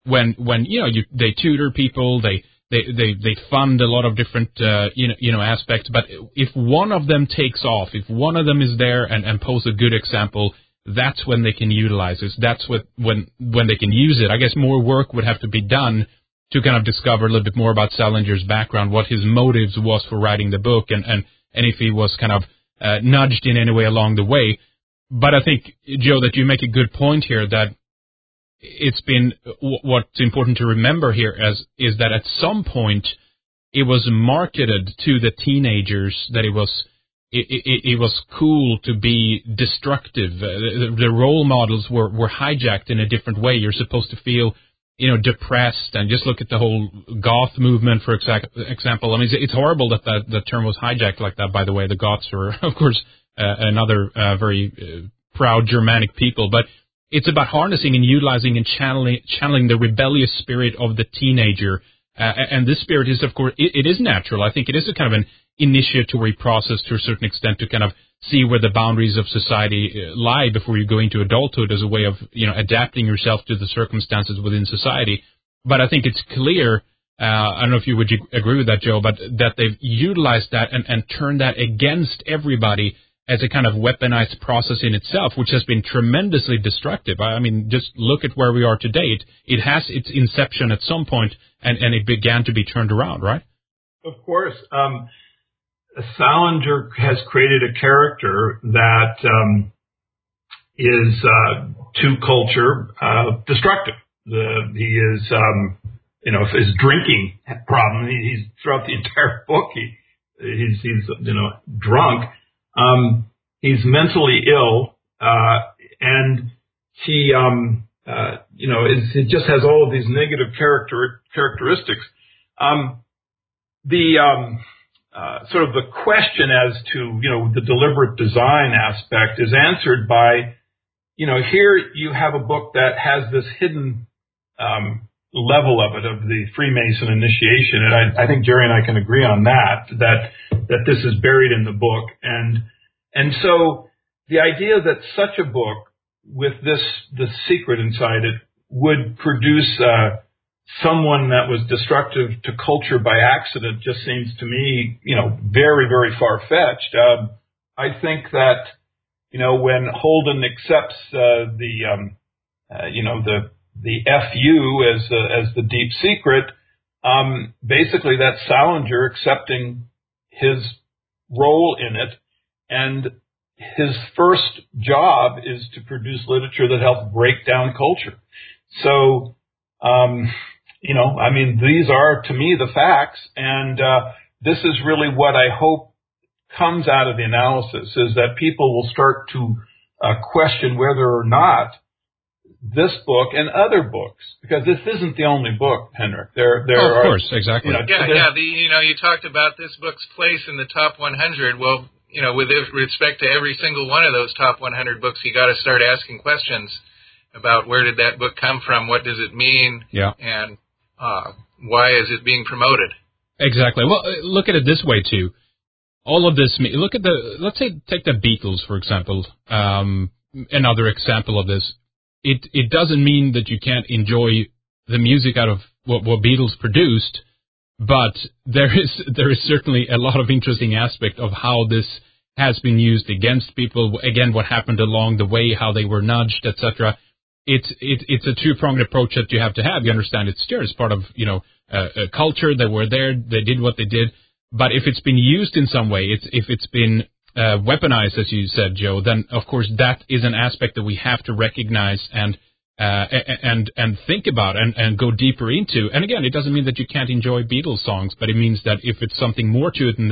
they tutor people, they fund a lot of different aspects. But if one of them takes off, if one of them is there and pose a good example, that's when they can utilize this. That's when they can use it. I guess more work would have to be done to kind of discover a little bit more about Salinger's background, what his motives was for writing the book, and if he was kind of nudged in any way along the way. But I think, Joe, that you make a good point here, that it's been what's important to remember here is that at some point it was marketed to the teenagers that it was cool to be destructive. The role models were hijacked in a different way. You're supposed to feel, depressed, and just look at the whole goth movement, for example. I mean, it's horrible that the term was hijacked like that, by the way. The Goths are, of course, another very proud Germanic people, but it's about harnessing and utilizing and channeling the rebellious spirit of the teenager. And this spirit is, of course, it is natural. I think it is a kind of an initiatory process to a certain extent to kind of see where the boundaries of society lie before you go into adulthood, as a way of, adapting yourself to the circumstances within society. But I think it's clear, I don't know if you would agree with that, Joe, but that they've utilized that and turned that against everybody as a kind of weaponized process in itself, which has been tremendously destructive. I mean, just look at where we are today. It has its inception at some point, and it began to be turned around, right? Of course. Salinger has created a character that is to culture destructive. He is, his drinking problem. He's throughout the entire book. He's drunk. He's mentally ill, and he it just has all of these negative characteristics. Sort of the question as to, the deliberate design aspect is answered by, here you have a book that has this hidden level of it, of the Freemason initiation. And I think Jerry and I can agree on that this is buried in the book. And so the idea that such a book with the secret inside it would produce someone that was destructive to culture by accident just seems to me, very, very far-fetched. I think that, when Holden accepts the FU as the deep secret, basically that's Salinger accepting his role in it, and his first job is to produce literature that helps break down culture. So, these are, to me, the facts, and this is really what I hope comes out of the analysis, is that people will start to question whether or not this book and other books, because this isn't the only book, Henrik. There are, of course, exactly. You talked about this book's place in the top 100. Well, with respect to every single one of those top 100 books, you got to start asking questions about where did that book come from, what does it mean, and why is it being promoted? Exactly. Well, look at it this way too. All of this. Look at let's say, take the Beatles, for example. Another example of this. It doesn't mean that you can't enjoy the music out of what Beatles produced, but there is certainly a lot of interesting aspect of how this has been used against people. Again, what happened along the way, how they were nudged, etc. It's a two-pronged approach that you have to have. You understand it's part of a culture. They were there, they did what they did. But if it's been used in some way, if it's been weaponized, as you said, Joe, then of course that is an aspect that we have to recognize and think about and go deeper into. And again, it doesn't mean that you can't enjoy Beatles songs, but it means that if it's something more to it than that,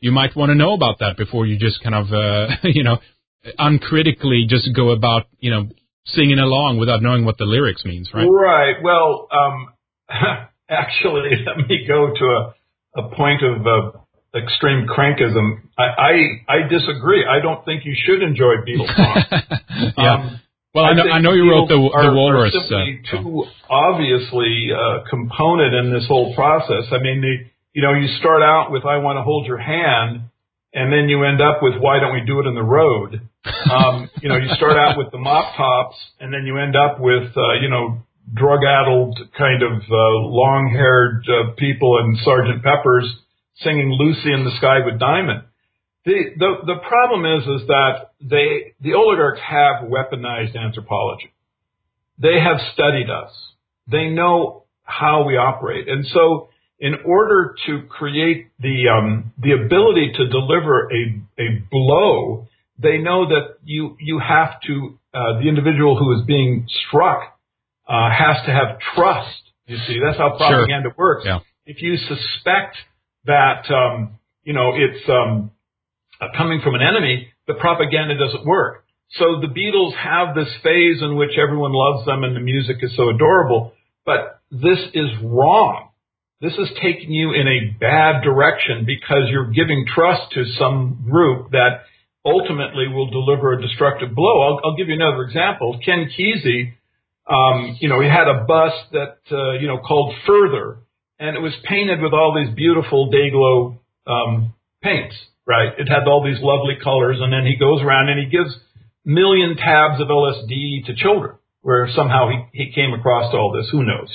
you might want to know about that before you just kind of, uncritically just go about, singing along without knowing what the lyrics means, right? Right. Well, actually, let me go to a point of extreme crankism. I disagree. I don't think you should enjoy Beatles songs. Yeah. Well, I know you wrote the Walrus. Are simply too obviously component in this whole process. I mean, you start out with "I Want to Hold Your Hand," and then you end up with "Why Don't We Do It in the Road?" You start out with the Mop Tops, and then you end up with drug-addled kind of long-haired people and Sgt. Pepper's singing "Lucy in the Sky with Diamond." The problem is that the oligarchs have weaponized anthropology. They have studied us. They know how we operate, and so in order to create the ability to deliver a blow, they know that you have to the individual who is being struck has to have trust. You see, that's how propaganda works. Yeah. If you suspect that it's coming from an enemy, the propaganda doesn't work. So the Beatles have this phase in which everyone loves them and the music is so adorable, but this is wrong. This is taking you in a bad direction because you're giving trust to some group that ultimately will deliver a destructive blow. I'll give you another example. Ken Kesey, he had a bus that, called Further, and it was painted with all these beautiful Day-Glo paints, right? It had all these lovely colors, and then he goes around and he gives million tabs of LSD to children, where somehow he came across all this. Who knows,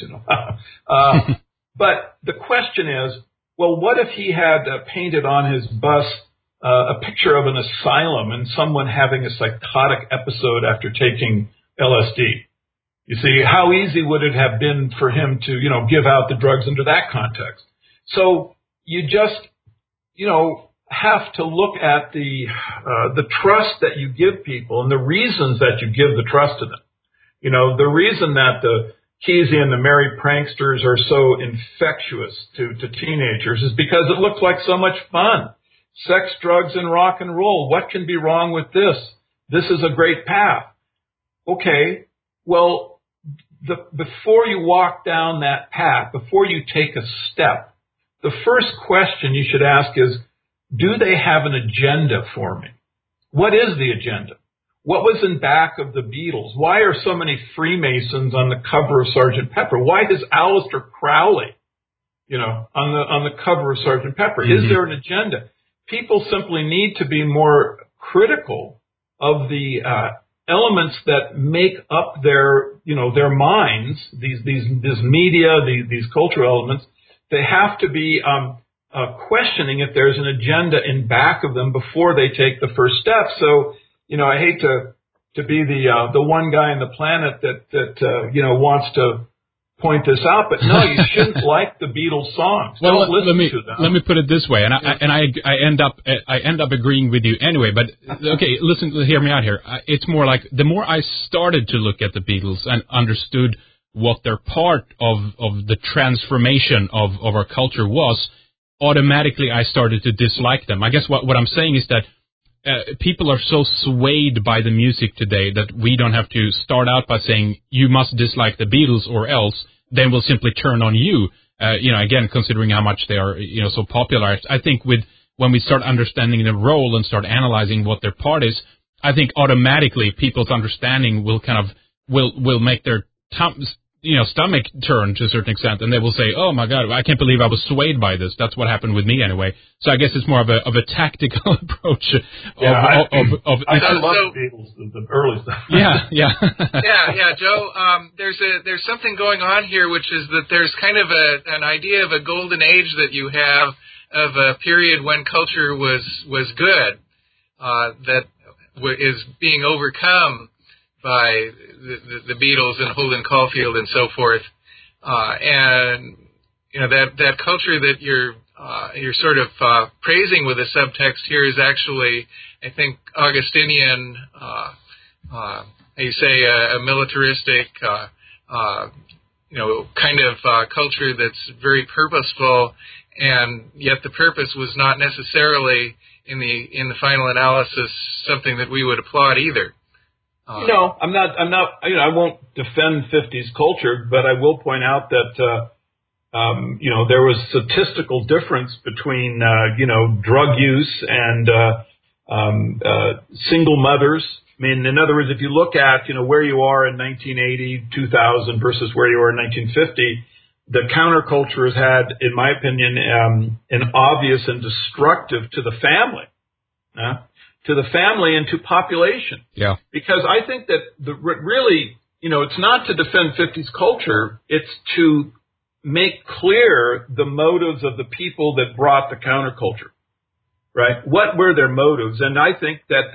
But the question is, well, what if he had painted on his bus a picture of an asylum and someone having a psychotic episode after taking LSD? You see, how easy would it have been for him to, give out the drugs under that context? So you just, have to look at the trust that you give people and the reasons that you give the trust to them. The reason that the Kesey and the merry pranksters are so infectious to teenagers is because it looks like so much fun. Sex, drugs, and rock and roll. What can be wrong with this? This is a great path. Okay, well, before you walk down that path, before you take a step, the first question you should ask is, do they have an agenda for me? What is the agenda? What was in back of the Beatles? Why are so many Freemasons on the cover of Sgt. Pepper? Why is Aleister Crowley, on the cover of Sgt. Pepper? Mm-hmm. Is there an agenda? People simply need to be more critical of the elements that make up their minds. These media, these cultural elements. They have to be questioning if there's an agenda in back of them before they take the first step. So, I hate to be the one guy on the planet that wants to point this out, but no, you shouldn't like the Beatles songs. Well, Don't listen to them. Let me put it this way, and I end up agreeing with you anyway. But okay, hear me out here. It's more like the more I started to look at the Beatles and understood what their part of the transformation of our culture was, automatically I started to dislike them. I guess what I'm saying is that people are so swayed by the music today that we don't have to start out by saying you must dislike the Beatles or else then we'll simply turn on you. Again, considering how much they are so popular. I think when we start understanding their role and start analyzing what their part is, I think automatically people's understanding will will make their stomach turn to a certain extent, and they will say, "Oh my God, I can't believe I was swayed by this." That's what happened with me anyway. So I guess it's more of a tactical approach. I love the Beatles, the early stuff. Yeah, Joe. There's something going on here, which is that there's kind of an idea of a golden age that you have of a period when culture was good, that is being overcome by the Beatles and Holden Caulfield and so forth, and that culture that you're sort of praising with a subtext here is actually, I think, Augustinian. A militaristic, kind of culture that's very purposeful, and yet the purpose was not necessarily in the final analysis something that we would applaud either. No, I'm not. I won't defend 50s culture, but I will point out that there was statistical difference between drug use and single mothers. I mean, in other words, if you look at where you are in 1980, 2000 versus where you are in 1950, the counterculture has had, in my opinion, an obvious and destructive to the family. To the family and to population. Yeah. Because I think that really, it's not to defend 50s culture, it's to make clear the motives of the people that brought the counterculture, right? What were their motives? And I think that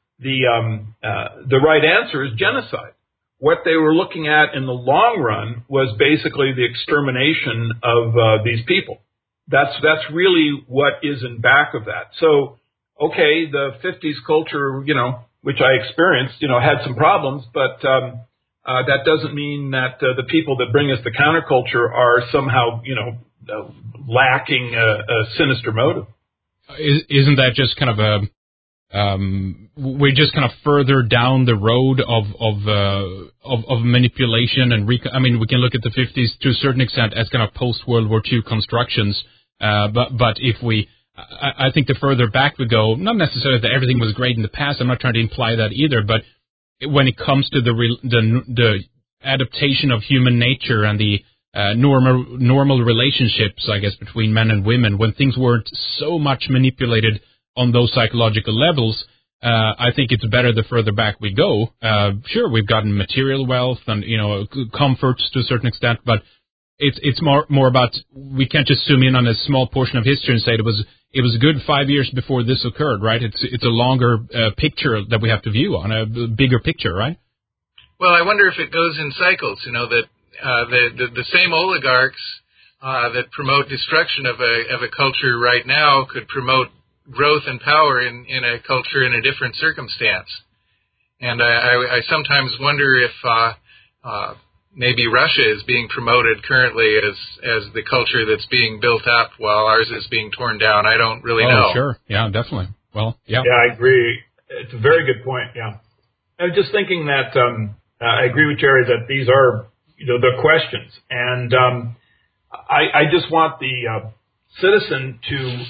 the right answer is genocide. What they were looking at in the long run was basically the extermination of these people. That's really what is in back of that. So, okay, the 50s culture, which I experienced, had some problems, but that doesn't mean that the people that bring us the counterculture are somehow, lacking a sinister motive. Isn't that just kind of we're just kind of further down the road of manipulation and we can look at the 50s to a certain extent as kind of post World War II constructions, but if I think the further back we go, not necessarily that everything was great in the past. I'm not trying to imply that either. But when it comes to the adaptation of human nature and the normal relationships, I guess, between men and women, when things weren't so much manipulated on those psychological levels, I think it's better the further back we go. Sure, we've gotten material wealth and comforts to a certain extent, but it's more about we can't just zoom in on a small portion of history and say it was good 5 years before this occurred, right? It's a longer picture that we have to view on, a bigger picture, right? Well, I wonder if it goes in cycles. That the same oligarchs that promote destruction of a culture right now could promote growth and power in a culture in a different circumstance. And I sometimes wonder if maybe Russia is being promoted currently as the culture that's being built up while ours is being torn down. I don't really know. Oh, sure. Yeah, definitely. Well, yeah. Yeah, I agree. It's a very good point, yeah. I was just thinking that I agree with Jerry that these are, the questions. And I just want the citizen to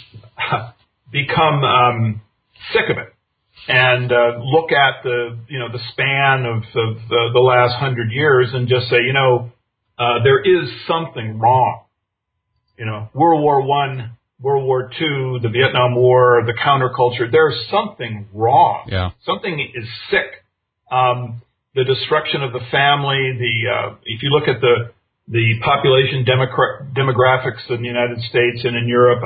become sick of it. And look at the span of the last 100 years and just say, there is something wrong. World War I, World War II, the Vietnam War, the counterculture. There's something wrong. Yeah. Something is sick. The destruction of the family. If you look at the population demographics in the United States and in Europe,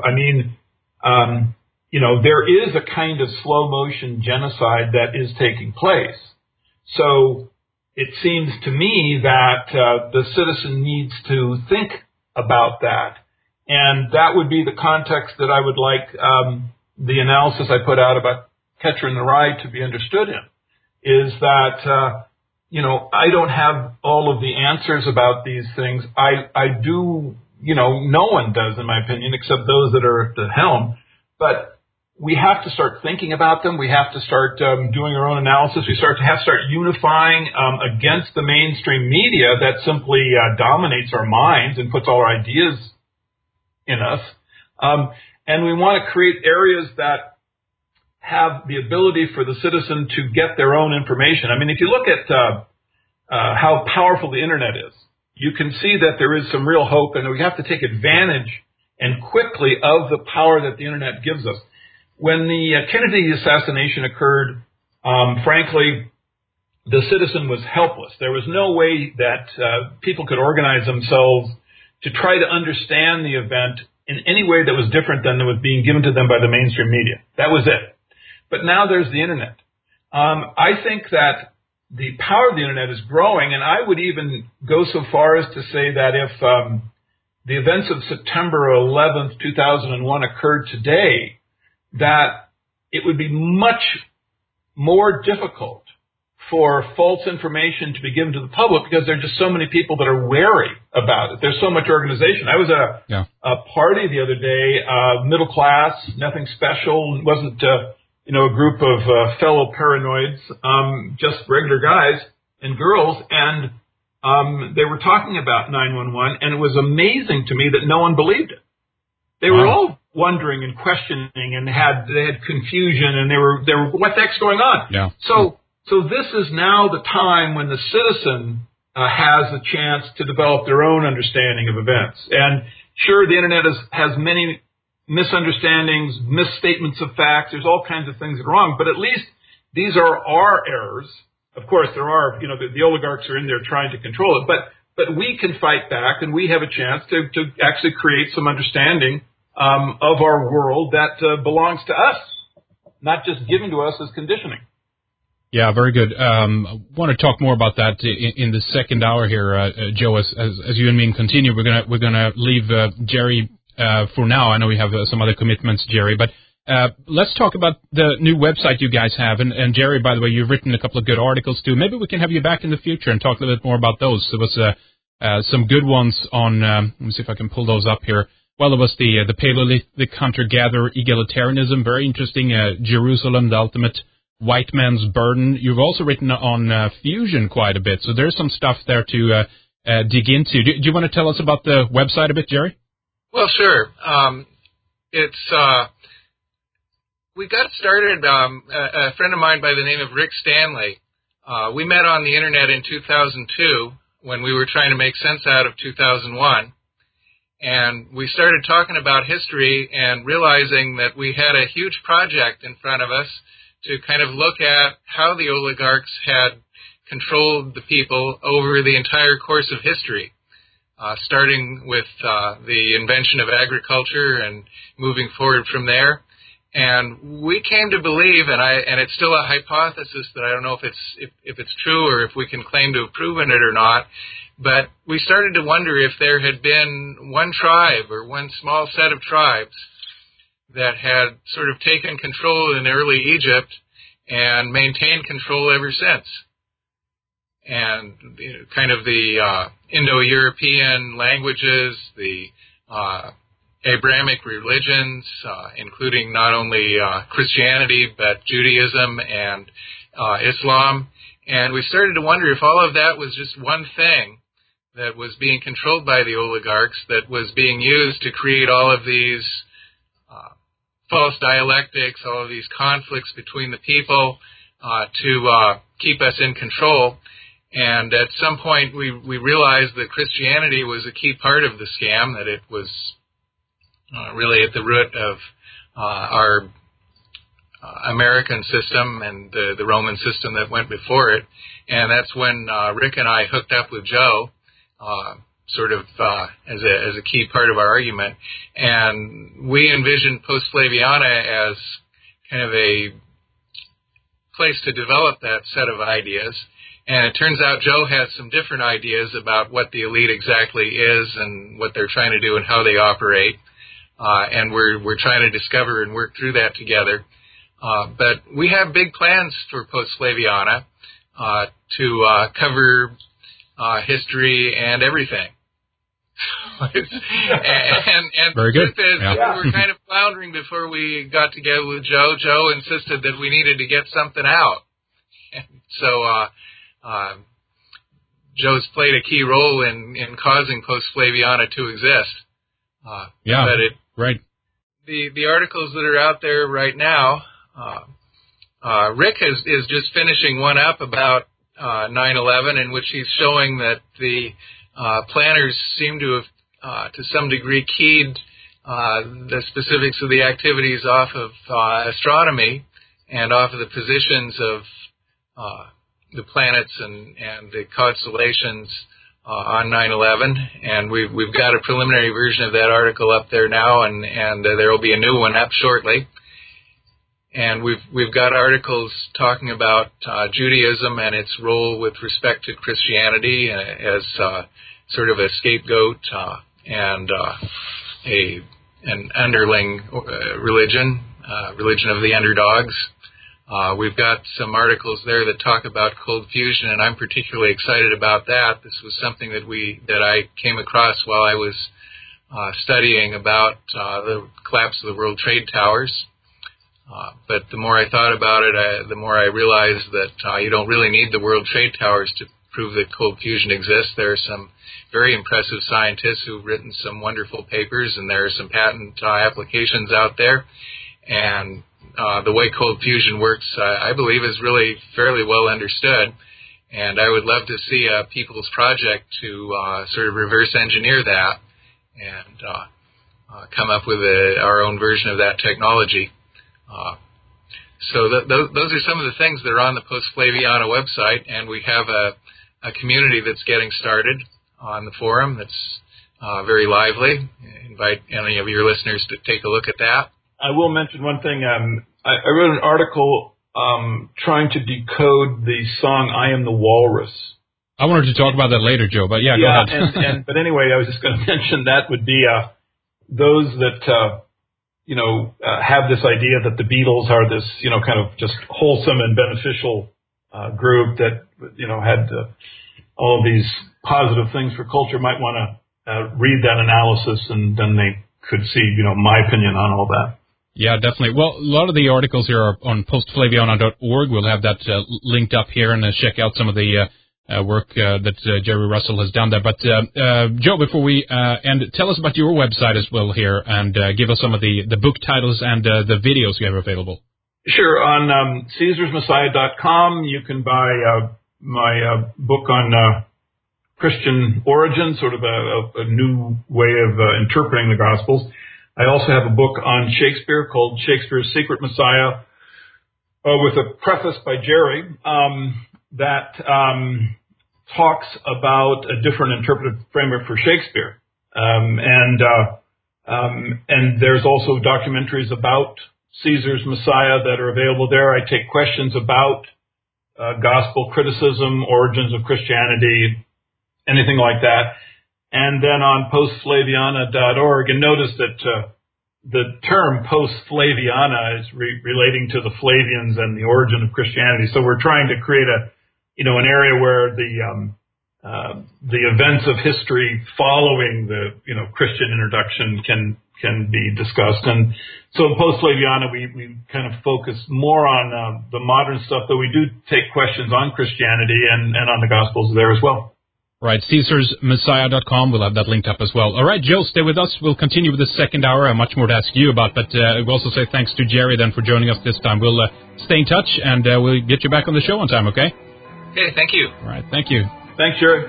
there is a kind of slow motion genocide that is taking place. So it seems to me that the citizen needs to think about that. And that would be the context that I would like the analysis I put out about Catcher in the Rye to be understood in, is that, I don't have all of the answers about these things. I do, no one does, in my opinion, except those that are at the helm. But we have to start thinking about them. We have to start doing our own analysis. We have to start unifying against the mainstream media that simply dominates our minds and puts all our ideas in us. And we want to create areas that have the ability for the citizen to get their own information. If you look at how powerful the Internet is, you can see that there is some real hope, and we have to take advantage and quickly of the power that the Internet gives us. When the Kennedy assassination occurred, frankly, the citizen was helpless. There was no way that people could organize themselves to try to understand the event in any way that was different than was being given to them by the mainstream media. That was it. But now there's the Internet. I think that the power of the Internet is growing, and I would even go so far as to say that if the events of September 11th, 2001 occurred today, that it would be much more difficult for false information to be given to the public because there are just so many people that are wary about it. There's so much organization. I was at a party the other day, middle class, nothing special, wasn't a group of fellow paranoids, just regular guys and girls, and they were talking about 911, and it was amazing to me that no one believed it. They were all wondering and questioning, and they had confusion, and they were what the heck's going on? Yeah. So this is now the time when the citizen has a chance to develop their own understanding of events. And sure, the internet has many misunderstandings, misstatements of facts. There's all kinds of things that are wrong, but at least these are our errors. Of course, there are, the oligarchs are in there trying to control it, but we can fight back, and we have a chance to actually create some understanding of our world that belongs to us, not just given to us as conditioning. Yeah, very good. I want to talk more about that in the second hour here, Joe. As you and me continue, we're gonna leave Jerry for now. I know we have some other commitments, Jerry, but let's talk about the new website you guys have. And Jerry, by the way, you've written a couple of good articles too. Maybe we can have you back in the future and talk a little bit more about those. There was some good ones on. Let me see if I can pull those up here. Well, there was the Paleolithic hunter-gatherer egalitarianism, very interesting. Jerusalem, the ultimate white man's burden. You've also written on fusion quite a bit, so there's some stuff there to dig into. Do you want to tell us about the website a bit, Jerry? Well, sure. We got started, a friend of mine by the name of Rick Stanley. We met on the internet in 2002 when we were trying to make sense out of 2001. And we started talking about history and realizing that we had a huge project in front of us to kind of look at how the oligarchs had controlled the people over the entire course of history, starting with the invention of agriculture and moving forward from there. And we came to believe, and it's still a hypothesis that I don't know if it's true or if we can claim to have proven it or not, but we started to wonder if there had been one tribe or one small set of tribes that had sort of taken control in early Egypt and maintained control ever since. And kind of the Indo-European languages, the Abrahamic religions, including not only Christianity, but Judaism and Islam. And we started to wonder if all of that was just one thing that was being controlled by the oligarchs, that was being used to create all of these false dialectics, all of these conflicts between the people to keep us in control. And at some point we realized that Christianity was a key part of the scam, that it was really at the root of our American system and the Roman system that went before it. And that's when Rick and I hooked up with Joe, sort of as a key part of our argument. And we envisioned Post-Flaviana as kind of a place to develop that set of ideas. And it turns out Joe has some different ideas about what the elite exactly is and what they're trying to do and how they operate. And we're trying to discover and work through that together. But we have big plans for Post-Flaviana to cover history and everything. and very good. We were kind of floundering before we got together with Joe. Joe insisted that we needed to get something out. And so Joe's played a key role in causing Post-Flaviana to exist. Right. The articles that are out there right now, Rick is just finishing one up about 9/11, in which he's showing that the planners seem to have, to some degree, keyed the specifics of the activities off of astronomy and off of the positions of the planets and the constellations on 9/11, and we've got a preliminary version of that article up there now, and there will be a new one up shortly. And we've got articles talking about Judaism and its role with respect to Christianity as sort of a scapegoat and an underling religion of the underdogs. We've got some articles there that talk about cold fusion, and I'm particularly excited about that. This was something that I came across while I was studying about the collapse of the World Trade Towers. But the more I thought about it, the more I realized that you don't really need the World Trade Towers to prove that cold fusion exists. There are some very impressive scientists who've written some wonderful papers, and there are some patent applications out there. And the way cold fusion works, I believe, is really fairly well understood. And I would love to see a people's project to sort of reverse engineer that and come up with our own version of that technology. So those are some of the things that are on the Post-Flaviana website, and we have a community that's getting started on the forum that's very lively. I invite any of your listeners to take a look at that. I will mention one thing. I wrote an article trying to decode the song "I Am the Walrus." I wanted to talk about that later, Joe, but go ahead. But anyway, I was just going to mention that would be those that have this idea that the Beatles are this kind of just wholesome and beneficial group that had all of these positive things for culture might want to read that analysis, and then they could see my opinion on all that. Yeah, definitely. Well, a lot of the articles here are on postflaviana.org. We'll have that linked up here, and check out some of the work that Jerry Russell has done there. But Joe, before we end, tell us about your website as well here, and give us some of the book titles and the videos you have available. Sure. On CaesarsMessiah.com, you can buy my book on Christian origin, sort of a new way of interpreting the Gospels. I also have a book on Shakespeare called Shakespeare's Secret Messiah, with a preface by Jerry that talks about a different interpretive framework for Shakespeare. And there's also documentaries about Caesar's Messiah that are available there. I take questions about gospel criticism, origins of Christianity, anything like that. And then on postflaviana.org, and notice that the term post-Flaviana is relating to the Flavians and the origin of Christianity. So we're trying to create an area where the events of history following the Christian introduction can be discussed. And so in post-Flaviana, we kind of focus more on the modern stuff, though we do take questions on Christianity and on the Gospels there as well. Right, CaesarsMessiah.com. We'll have that linked up as well. All right, Joe, stay with us. We'll continue with the second hour. I have much more to ask you about, but we'll also say thanks to Jerry then for joining us this time. We'll stay in touch, and we'll get you back on the show on time, okay? Okay, thank you. All right, thank you. Thanks, Jerry.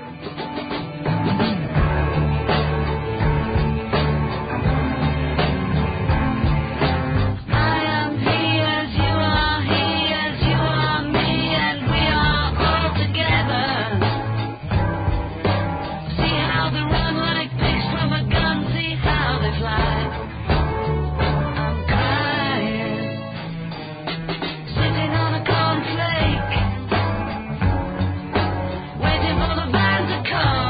Waiting for the band to come.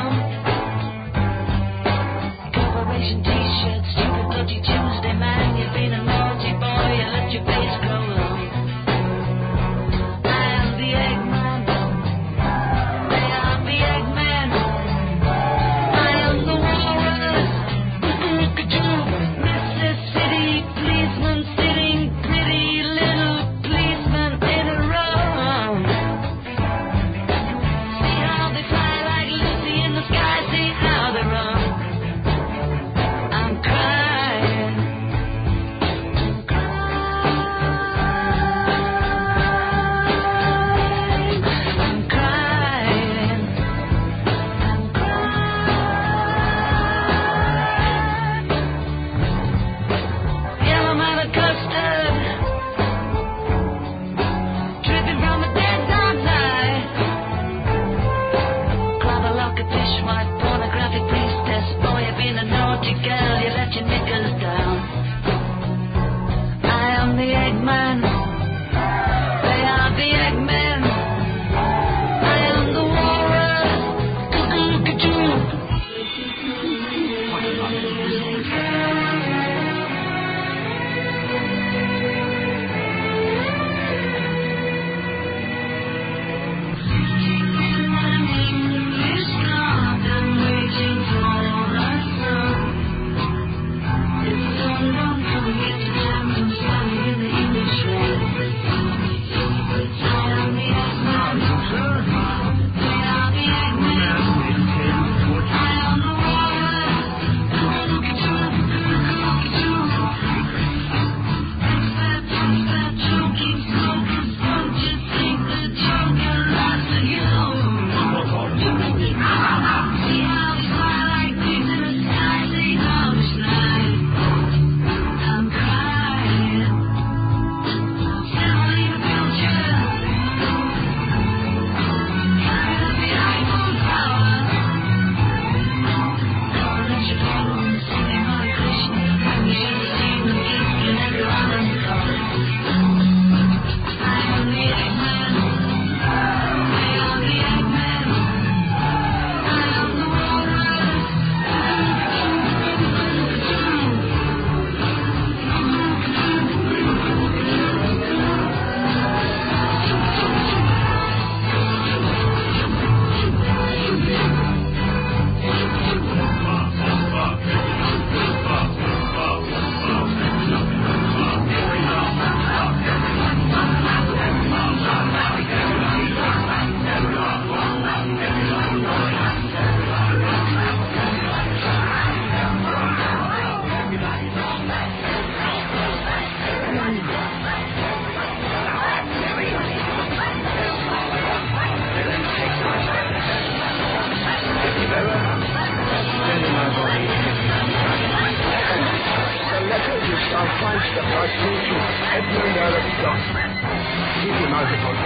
Meister war Teaching, Edmund Earl Scott. Teaching Archibald.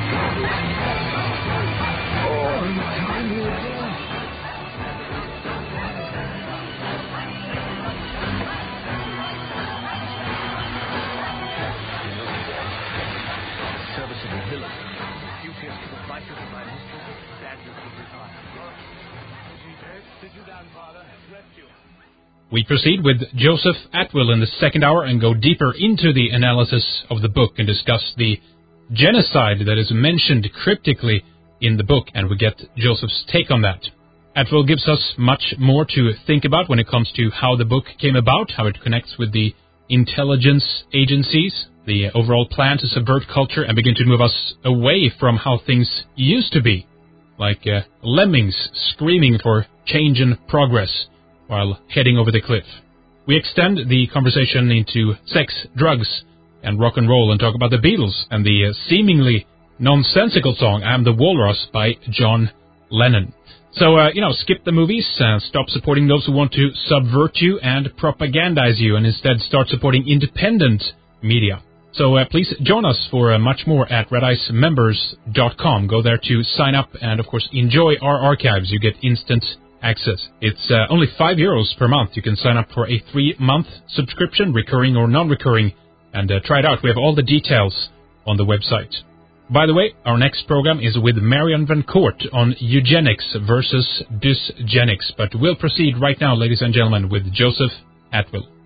Oh, time here. Serviceable villain. Duties to the fight of my mistress, standards of his heart. Sit you down, Father. Rest you. We proceed with Joseph Atwill in the second hour and go deeper into the analysis of the book and discuss the genocide that is mentioned cryptically in the book, and we get Joseph's take on that. Atwill gives us much more to think about when it comes to how the book came about, how it connects with the intelligence agencies, the overall plan to subvert culture and begin to move us away from how things used to be, like lemmings screaming for change and progress while heading over the cliff. We extend the conversation into sex, drugs, and rock and roll and talk about the Beatles and the seemingly nonsensical song I'm the Walrus by John Lennon. So, skip the movies, stop supporting those who want to subvert you and propagandize you, and instead start supporting independent media. So please join us for much more at redicemembers.com. Go there to sign up and, of course, enjoy our archives. You get instant access. It's only €5 per month. You can sign up for a 3-month subscription, recurring or non-recurring, and try it out. We have all the details on the website. By the way, our next program is with Marion Van Coort on eugenics versus dysgenics. But we'll proceed right now, ladies and gentlemen, with Joseph Atwill.